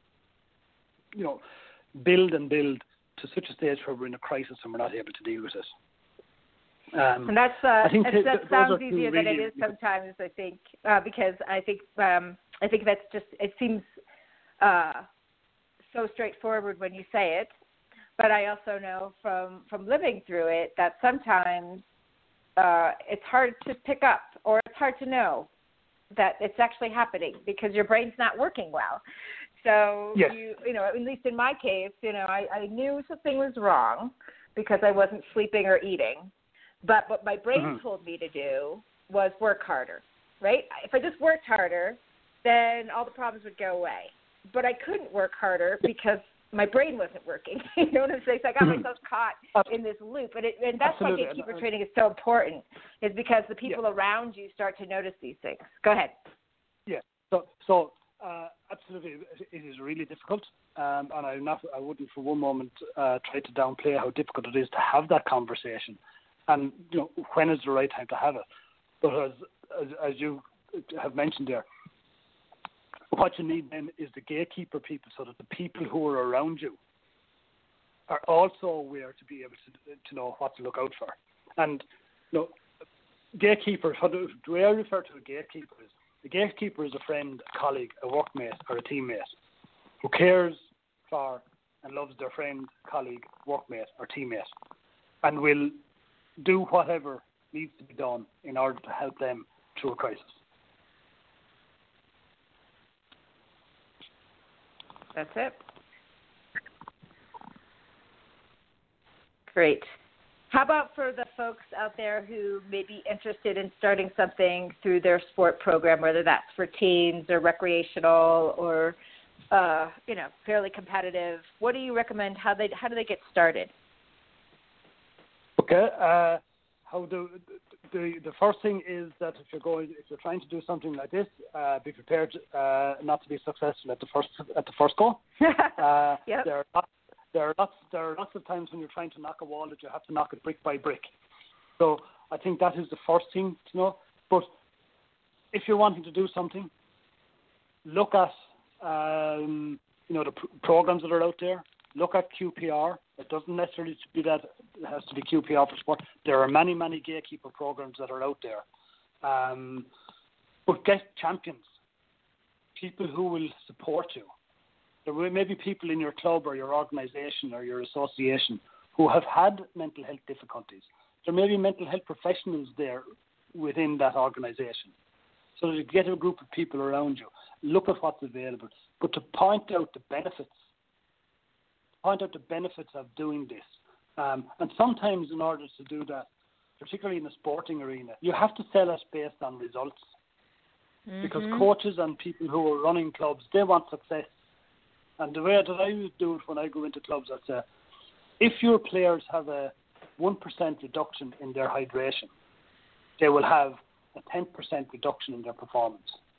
you know, build and build to such a stage where we're in a crisis and we're not able to deal with it. Um, and that's, uh, I think that, th- that th- sounds those easier than really, it is sometimes, I think, uh, because I think um, I think that's just, it seems uh, so straightforward when you say it. But I also know from, from living through it that sometimes uh, it's hard to pick up, or it's hard to know that it's actually happening because your brain's not working well. So, yes. you you know, at least in my case, you know, I, I knew something was wrong because I wasn't sleeping or eating. But what my brain Mm-hmm. told me to do was work harder, right? If I just worked harder, then all the problems would go away. But I couldn't work harder because my brain wasn't working. You know what I'm saying? So I got Mm-hmm. myself caught in this loop. And, it, and that's Absolutely. why gatekeeper training is so important, is because the people yeah. around you start to notice these things. Go ahead. Yeah. So, so uh, absolutely, it is really difficult, um, and I'm not. I wouldn't for one moment uh, try to downplay how difficult it is to have that conversation, and you know when is the right time to have it. But as as, as you have mentioned there, what you need then is the gatekeeper people, so that the people who are around you are also aware to be able to to know what to look out for. And you know, gatekeeper. How do, the way I refer to a gatekeeper is, a gatekeeper is a friend, a colleague, a workmate, or a teammate who cares for and loves their friend, colleague, workmate, or teammate, and will do whatever needs to be done in order to help them through a crisis. That's it. Great. How about for the folks out there who may be interested in starting something through their sport program, whether that's for teens or recreational or, uh, you know, fairly competitive? What do you recommend? How they how do they get started? Okay. Uh, how do the the first thing is that if you're going if you're trying to do something like this, uh, be prepared uh, not to be successful at the first at the first go. Uh, yep. There are lots, there are lots there are lots of times when you're trying to knock a wall that you have to knock it brick by brick. So I think that is the first thing to know. But if you're wanting to do something, look at um, you know the pr- programs that are out there. Look at Q P R. It doesn't necessarily be that it has to be Q P R for sport. There are many, many gatekeeper programs that are out there. Um, but get champions, people who will support you. There may be people in your club or your organisation or your association who have had mental health difficulties. There may be mental health professionals there within that organisation. So to get a group of people around you, look at what's available, but to point out the benefits point out the benefits of doing this. Um, and sometimes in order to do that, particularly in the sporting arena, you have to sell it based on results. Mm-hmm. Because coaches and people who are running clubs, they want success. And the way that I would do it when I go into clubs, I'd say, if your players have a one percent reduction in their hydration, they will have a ten percent reduction in their performance.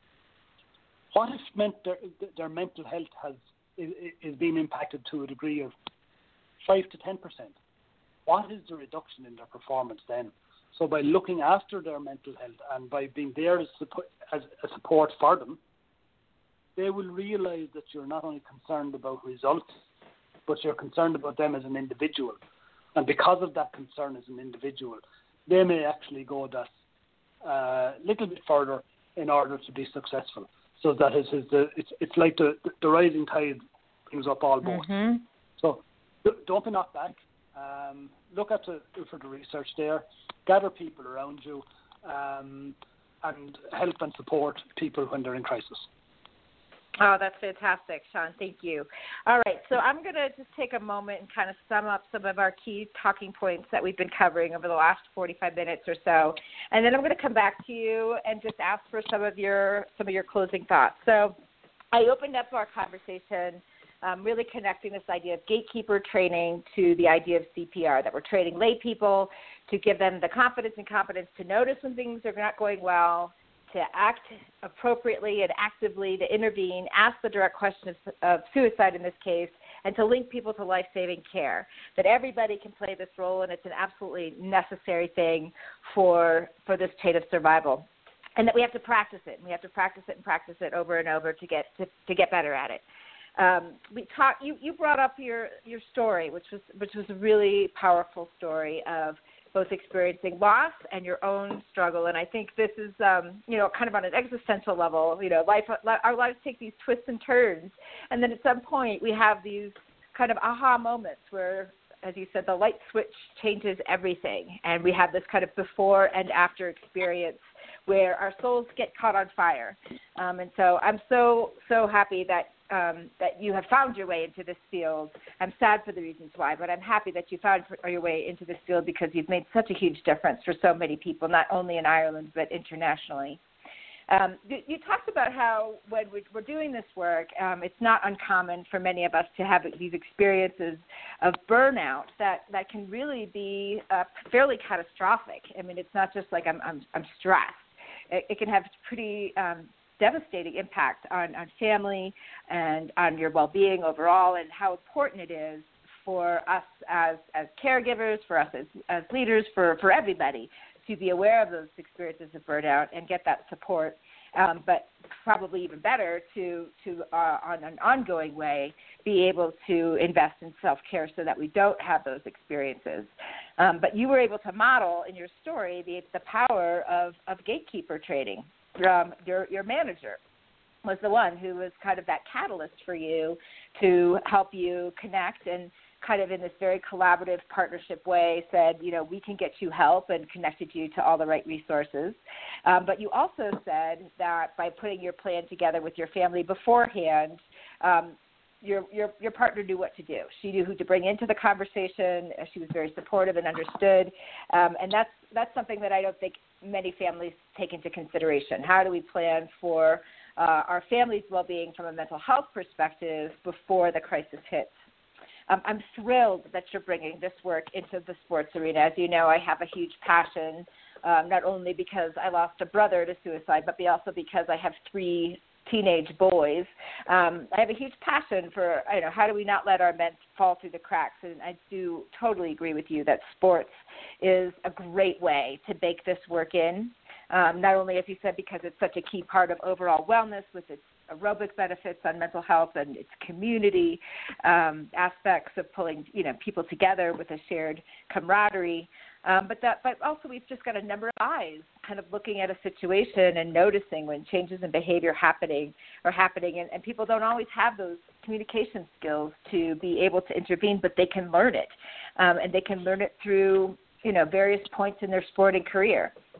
What if meant their, their mental health has is, is being impacted to a degree of five to ten percent? What is the reduction in their performance then? So by looking after their mental health and by being there as, support, as a support for them, they will realize that you're not only concerned about results, but you're concerned about them as an individual. And because of that concern as an individual, they may actually go that uh, little bit further in order to be successful. So that is, is the, it's, it's like the, the rising tide brings up all boats. Mm-hmm. So don't be knocked back. Um, look at the, for the research there. Gather people around you um, and help and support people when they're in crisis. Oh, that's fantastic, Sean. Thank you. All right, so I'm going to just take a moment and kind of sum up some of our key talking points that we've been covering over the last forty-five minutes or so, and then I'm going to come back to you and just ask for some of your some of your closing thoughts. So I opened up our conversation um, really connecting this idea of gatekeeper training to the idea of C P R, that we're training lay people to give them the confidence and competence to notice when things are not going well, to act appropriately and actively, to intervene, ask the direct question of, of suicide in this case, and to link people to life-saving care, that everybody can play this role, and it's an absolutely necessary thing for for this chain of survival, and that we have to practice it, and we have to practice it and practice it over and over to get to, to get better at it. Um, we talk, you, you brought up your, your story, which was which was a really powerful story of both experiencing loss and your own struggle. And I think this is, um, you know, kind of on an existential level. You know, life, our lives take these twists and turns. And then at some point we have these kind of aha moments where, as you said, the light switch changes everything. And we have this kind of before and after experience where our souls get caught on fire. Um, and so I'm so, so happy that Um, that you have found your way into this field. I'm sad for the reasons why, but I'm happy that you found your way into this field because you've made such a huge difference for so many people, not only in Ireland, but internationally. Um, you, you talked about how when we're doing this work, um, it's not uncommon for many of us to have these experiences of burnout that, that can really be uh, fairly catastrophic. I mean, it's not just like I'm, I'm, I'm stressed. It, it can have pretty um, devastating impact on, on family and on your well-being overall, and how important it is for us as, as caregivers, for us as, as leaders, for, for everybody to be aware of those experiences of burnout and get that support. Um, but probably even better to, to uh, on an ongoing way, be able to invest in self-care so that we don't have those experiences. Um, but you were able to model in your story the, the power of, of gatekeeper training. Um, your your manager was the one who was kind of that catalyst for you to help you connect, and kind of in this very collaborative partnership way said, you know, we can get you help, and connected you to all the right resources. Um, but you also said that by putting your plan together with your family beforehand, um, your, your your partner knew what to do. She knew who to bring into the conversation. She was very supportive and understood. Um, and that's that's something that I don't think many families take into consideration. How do we plan for uh, our family's well-being from a mental health perspective before the crisis hits? Um, I'm thrilled that you're bringing this work into the sports arena. As you know, I have a huge passion, um, not only because I lost a brother to suicide, but also because I have three teenage boys. Um, I have a huge passion for, you know, how do we not let our men fall through the cracks? And I do totally agree with you that sports is a great way to bake this work in. Um, not only, as you said, because it's such a key part of overall wellness with its aerobic benefits on mental health and its community um, aspects of pulling, you know, people together with a shared camaraderie. Um, but that, but also we've just got a number of eyes kind of looking at a situation and noticing when changes in behavior happening are happening, and, and people don't always have those communication skills to be able to intervene, but they can learn it, um, and they can learn it through, you know, various points in their sporting career.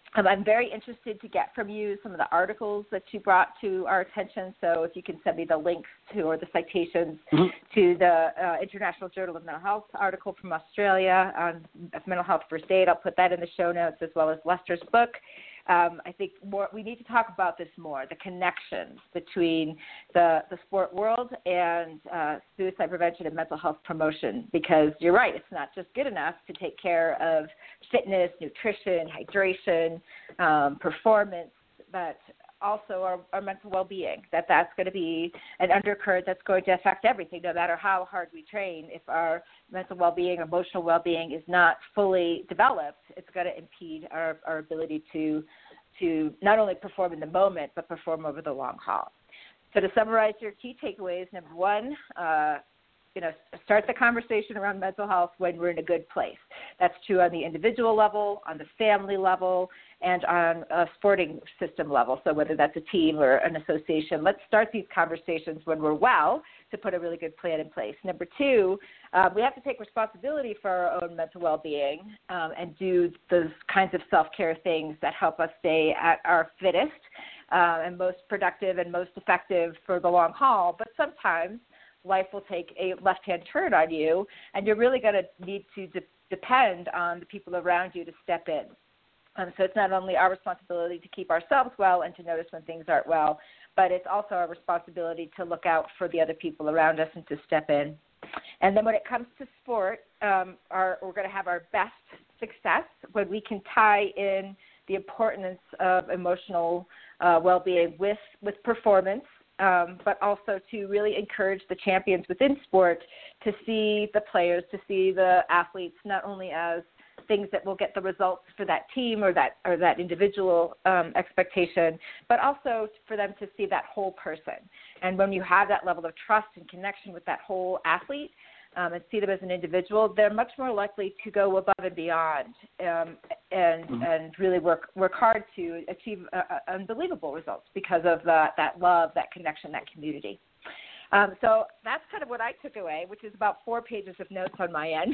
Um, I'm very interested to get from you some of the articles that you brought to our attention. So if you can send me the links to or the citations mm-hmm. to the uh, International Journal of Mental Health article from Australia on mental health first aid, I'll put that in the show notes, as well as Lester's book. Um, I think more, we need to talk about this more, the connections between the, the sport world and uh, suicide prevention and mental health promotion, because you're right, it's not just good enough to take care of fitness, nutrition, hydration, um, performance, but also our, our mental well-being, that that's going to be an undercurrent that's going to affect everything, no matter how hard we train. If our mental well-being, emotional well-being is not fully developed, it's going to impede our, our ability to to not only perform in the moment, but perform over the long haul. So to summarize your key takeaways, number one, uh, you know, start the conversation around mental health when we're in a good place. That's true on the individual level, on the family level, and on a sporting system level. So whether that's a team or an association, let's start these conversations when we're well to put a really good plan in place. Number two, uh, we have to take responsibility for our own mental well-being um, and do those kinds of self-care things that help us stay at our fittest uh, and most productive and most effective for the long haul. But sometimes life will take a left-hand turn on you, and you're really going to need to de- depend on the people around you to step in. Um, so it's not only our responsibility to keep ourselves well and to notice when things aren't well, but it's also our responsibility to look out for the other people around us and to step in. And then when it comes to sport, um, our, we're going to have our best success when we can tie in the importance of emotional uh, well-being with, with performance, um, but also to really encourage the champions within sport to see the players, to see the athletes not only as things that will get the results for that team or that or that individual um, expectation, but also for them to see that whole person. And when you have that level of trust and connection with that whole athlete um, and see them as an individual, they're much more likely to go above and beyond um, and mm-hmm. and really work work hard to achieve uh, unbelievable results because of that, that love, that connection, that community. Um, so that's kind of what I took away, which is about four pages of notes on my end.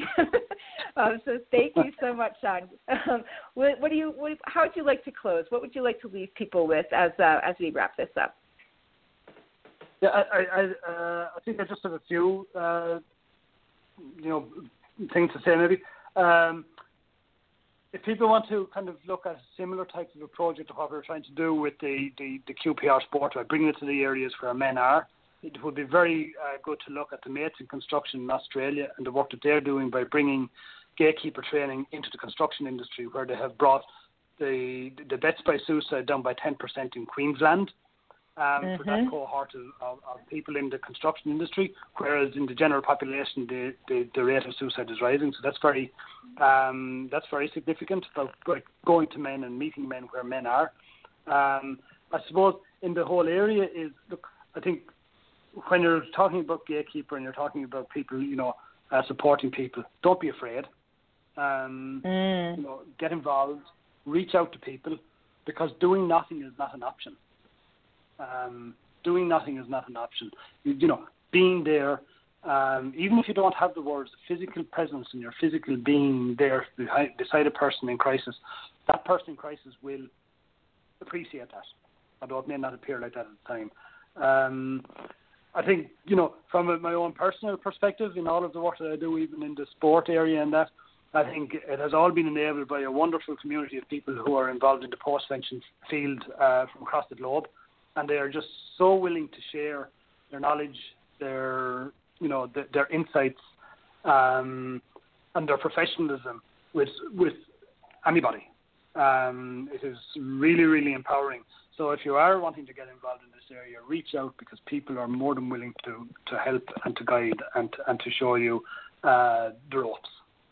um, so thank you so much, Sean. Um, what, what do you? What, how would you like to close? What would you like to leave people with as uh, as we wrap this up? Yeah, I I, uh, I think I just have a few uh, you know things to say maybe. Um, if people want to kind of look at a similar type of a project of what we're trying to do with the, the, the Q P R sport, by bringing it to the areas where men are, it would be very uh, good to look at the Mates in Construction in Australia and the work that they're doing by bringing gatekeeper training into the construction industry, where they have brought the the deaths by suicide down by ten percent in Queensland um, mm-hmm. for that cohort of, of, of people in the construction industry, whereas in the general population the, the, the rate of suicide is rising. So that's very um, that's very significant about going to men and meeting men where men are. Um, I suppose in the whole area is, look, I think when you're talking about gatekeeper and you're talking about people, you know, uh, supporting people, don't be afraid. Um, mm. You know, get involved, reach out to people, because doing nothing is not an option. Um, doing nothing is not an option. You, you know, being there, um, even if you don't have the words, physical presence and your physical being there behind, beside a person in crisis, that person in crisis will appreciate that, although it may not appear like that at the time. Um, I think, you know, from my own personal perspective, in all of the work that I do, even in the sport area and that, I think it has all been enabled by a wonderful community of people who are involved in the post-vention field uh, from across the globe. And they are just so willing to share their knowledge, their, you know, the, their insights, um, and their professionalism with with anybody. Um, it is really, really empowering. So if you are wanting to get involved in this area, reach out, because people are more than willing to, to help and to guide and, and to show you uh, the ropes.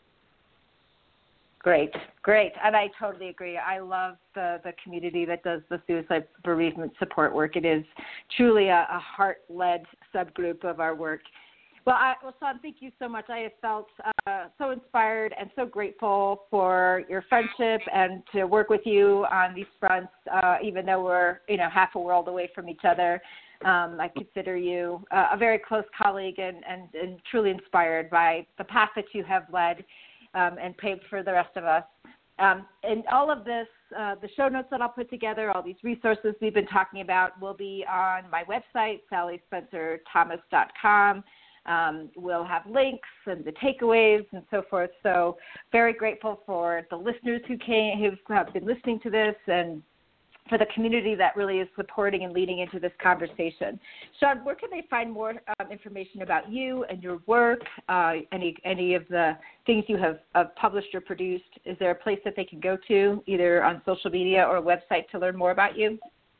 Great, great. And I totally agree. I love the, the community that does the suicide bereavement support work. It is truly a, a heart-led subgroup of our work. Well, I, well, Sean, thank you so much. I have felt uh, so inspired and so grateful for your friendship and to work with you on these fronts, uh, even though we're, you know, half a world away from each other. Um, I consider you uh, a very close colleague and, and, and truly inspired by the path that you have led um, and paved for the rest of us. Um, and all of this, uh, the show notes that I'll put together, all these resources we've been talking about will be on my website, sally spencer thomas dot com. Um, we'll have links and the takeaways and so forth. So very grateful for the listeners who came, who've uh, been listening to this, and for the community that really is supporting and leading into this conversation. Sean, where can they find more um, information about you and your work, uh, any any of the things you have uh, published or produced? Is there a place that they can go to, either on social media or a website, to learn more about you?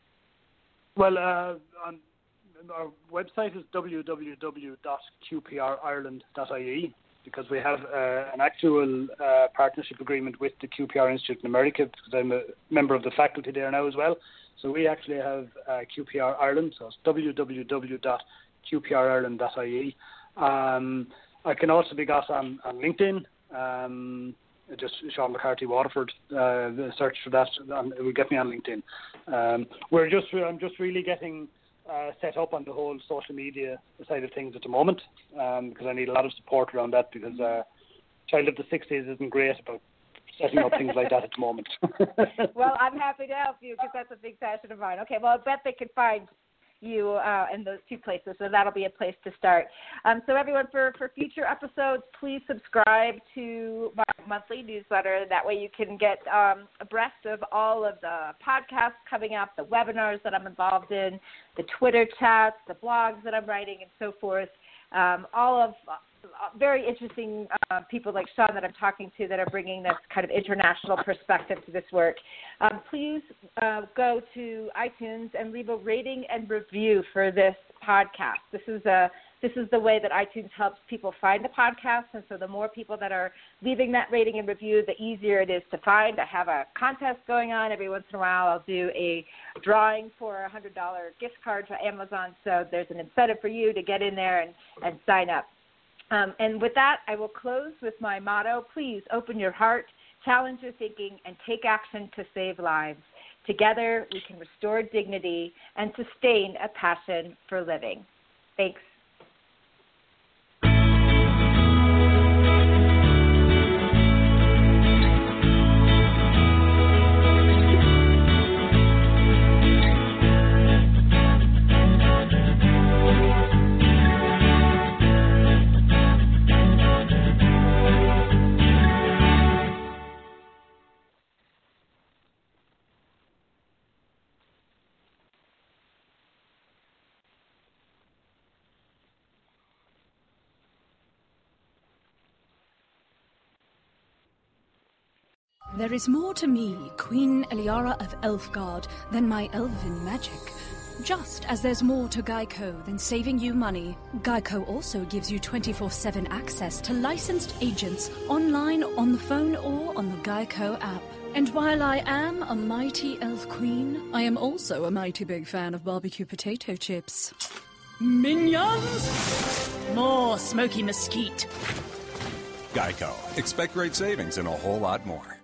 Well, uh, on, our website is w w w dot q p r ireland dot i e, because we have uh, an actual uh, partnership agreement with the Q P R Institute in America, because I'm a member of the faculty there now as well. So we actually have uh, Q P R Ireland, so it's w w w dot q p r ireland dot i e. Um, I can also be got on, on LinkedIn, um, just Sean McCarthy Waterford, uh, search for that, and it will get me on LinkedIn. Um, we're just, I'm just really getting Uh, set up on the whole social media side of things at the moment, um, because I need a lot of support around that, because uh, child of the sixties isn't great about setting up things like that at the moment. Well, I'm happy to help you, because that's a big passion of mine. Okay, well, I bet they can find you uh, in those two places, so that'll be a place to start. Um, so everyone, for, for future episodes, please subscribe to my monthly newsletter. That way you can get um, abreast of all of the podcasts coming up, the webinars that I'm involved in, the Twitter chats, the blogs that I'm writing, and so forth. Um, all of uh, very interesting uh, people like Sean that I'm talking to that are bringing this kind of international perspective to this work. Um, please uh, go to iTunes and leave a rating and review for this podcast. This is a this is the way that iTunes helps people find the podcast, and so the more people that are leaving that rating and review, the easier it is to find. I have a contest going on. Every once in a while I'll do a drawing for a one hundred dollars gift card to Amazon, so there's an incentive for you to get in there and, and sign up. Um, and with that, I will close with my motto: please open your heart, challenge your thinking, and take action to save lives. Together, we can restore dignity and sustain a passion for living. Thanks. There is more to me, Queen Eliara of Elfgard, than my elven magic. Just as there's more to Geico than saving you money, Geico also gives you twenty-four seven access to licensed agents online, on the phone, or on the Geico app. And while I am a mighty elf queen, I am also a mighty big fan of barbecue potato chips. Minions! More smoky mesquite. Geico. Expect great savings and a whole lot more.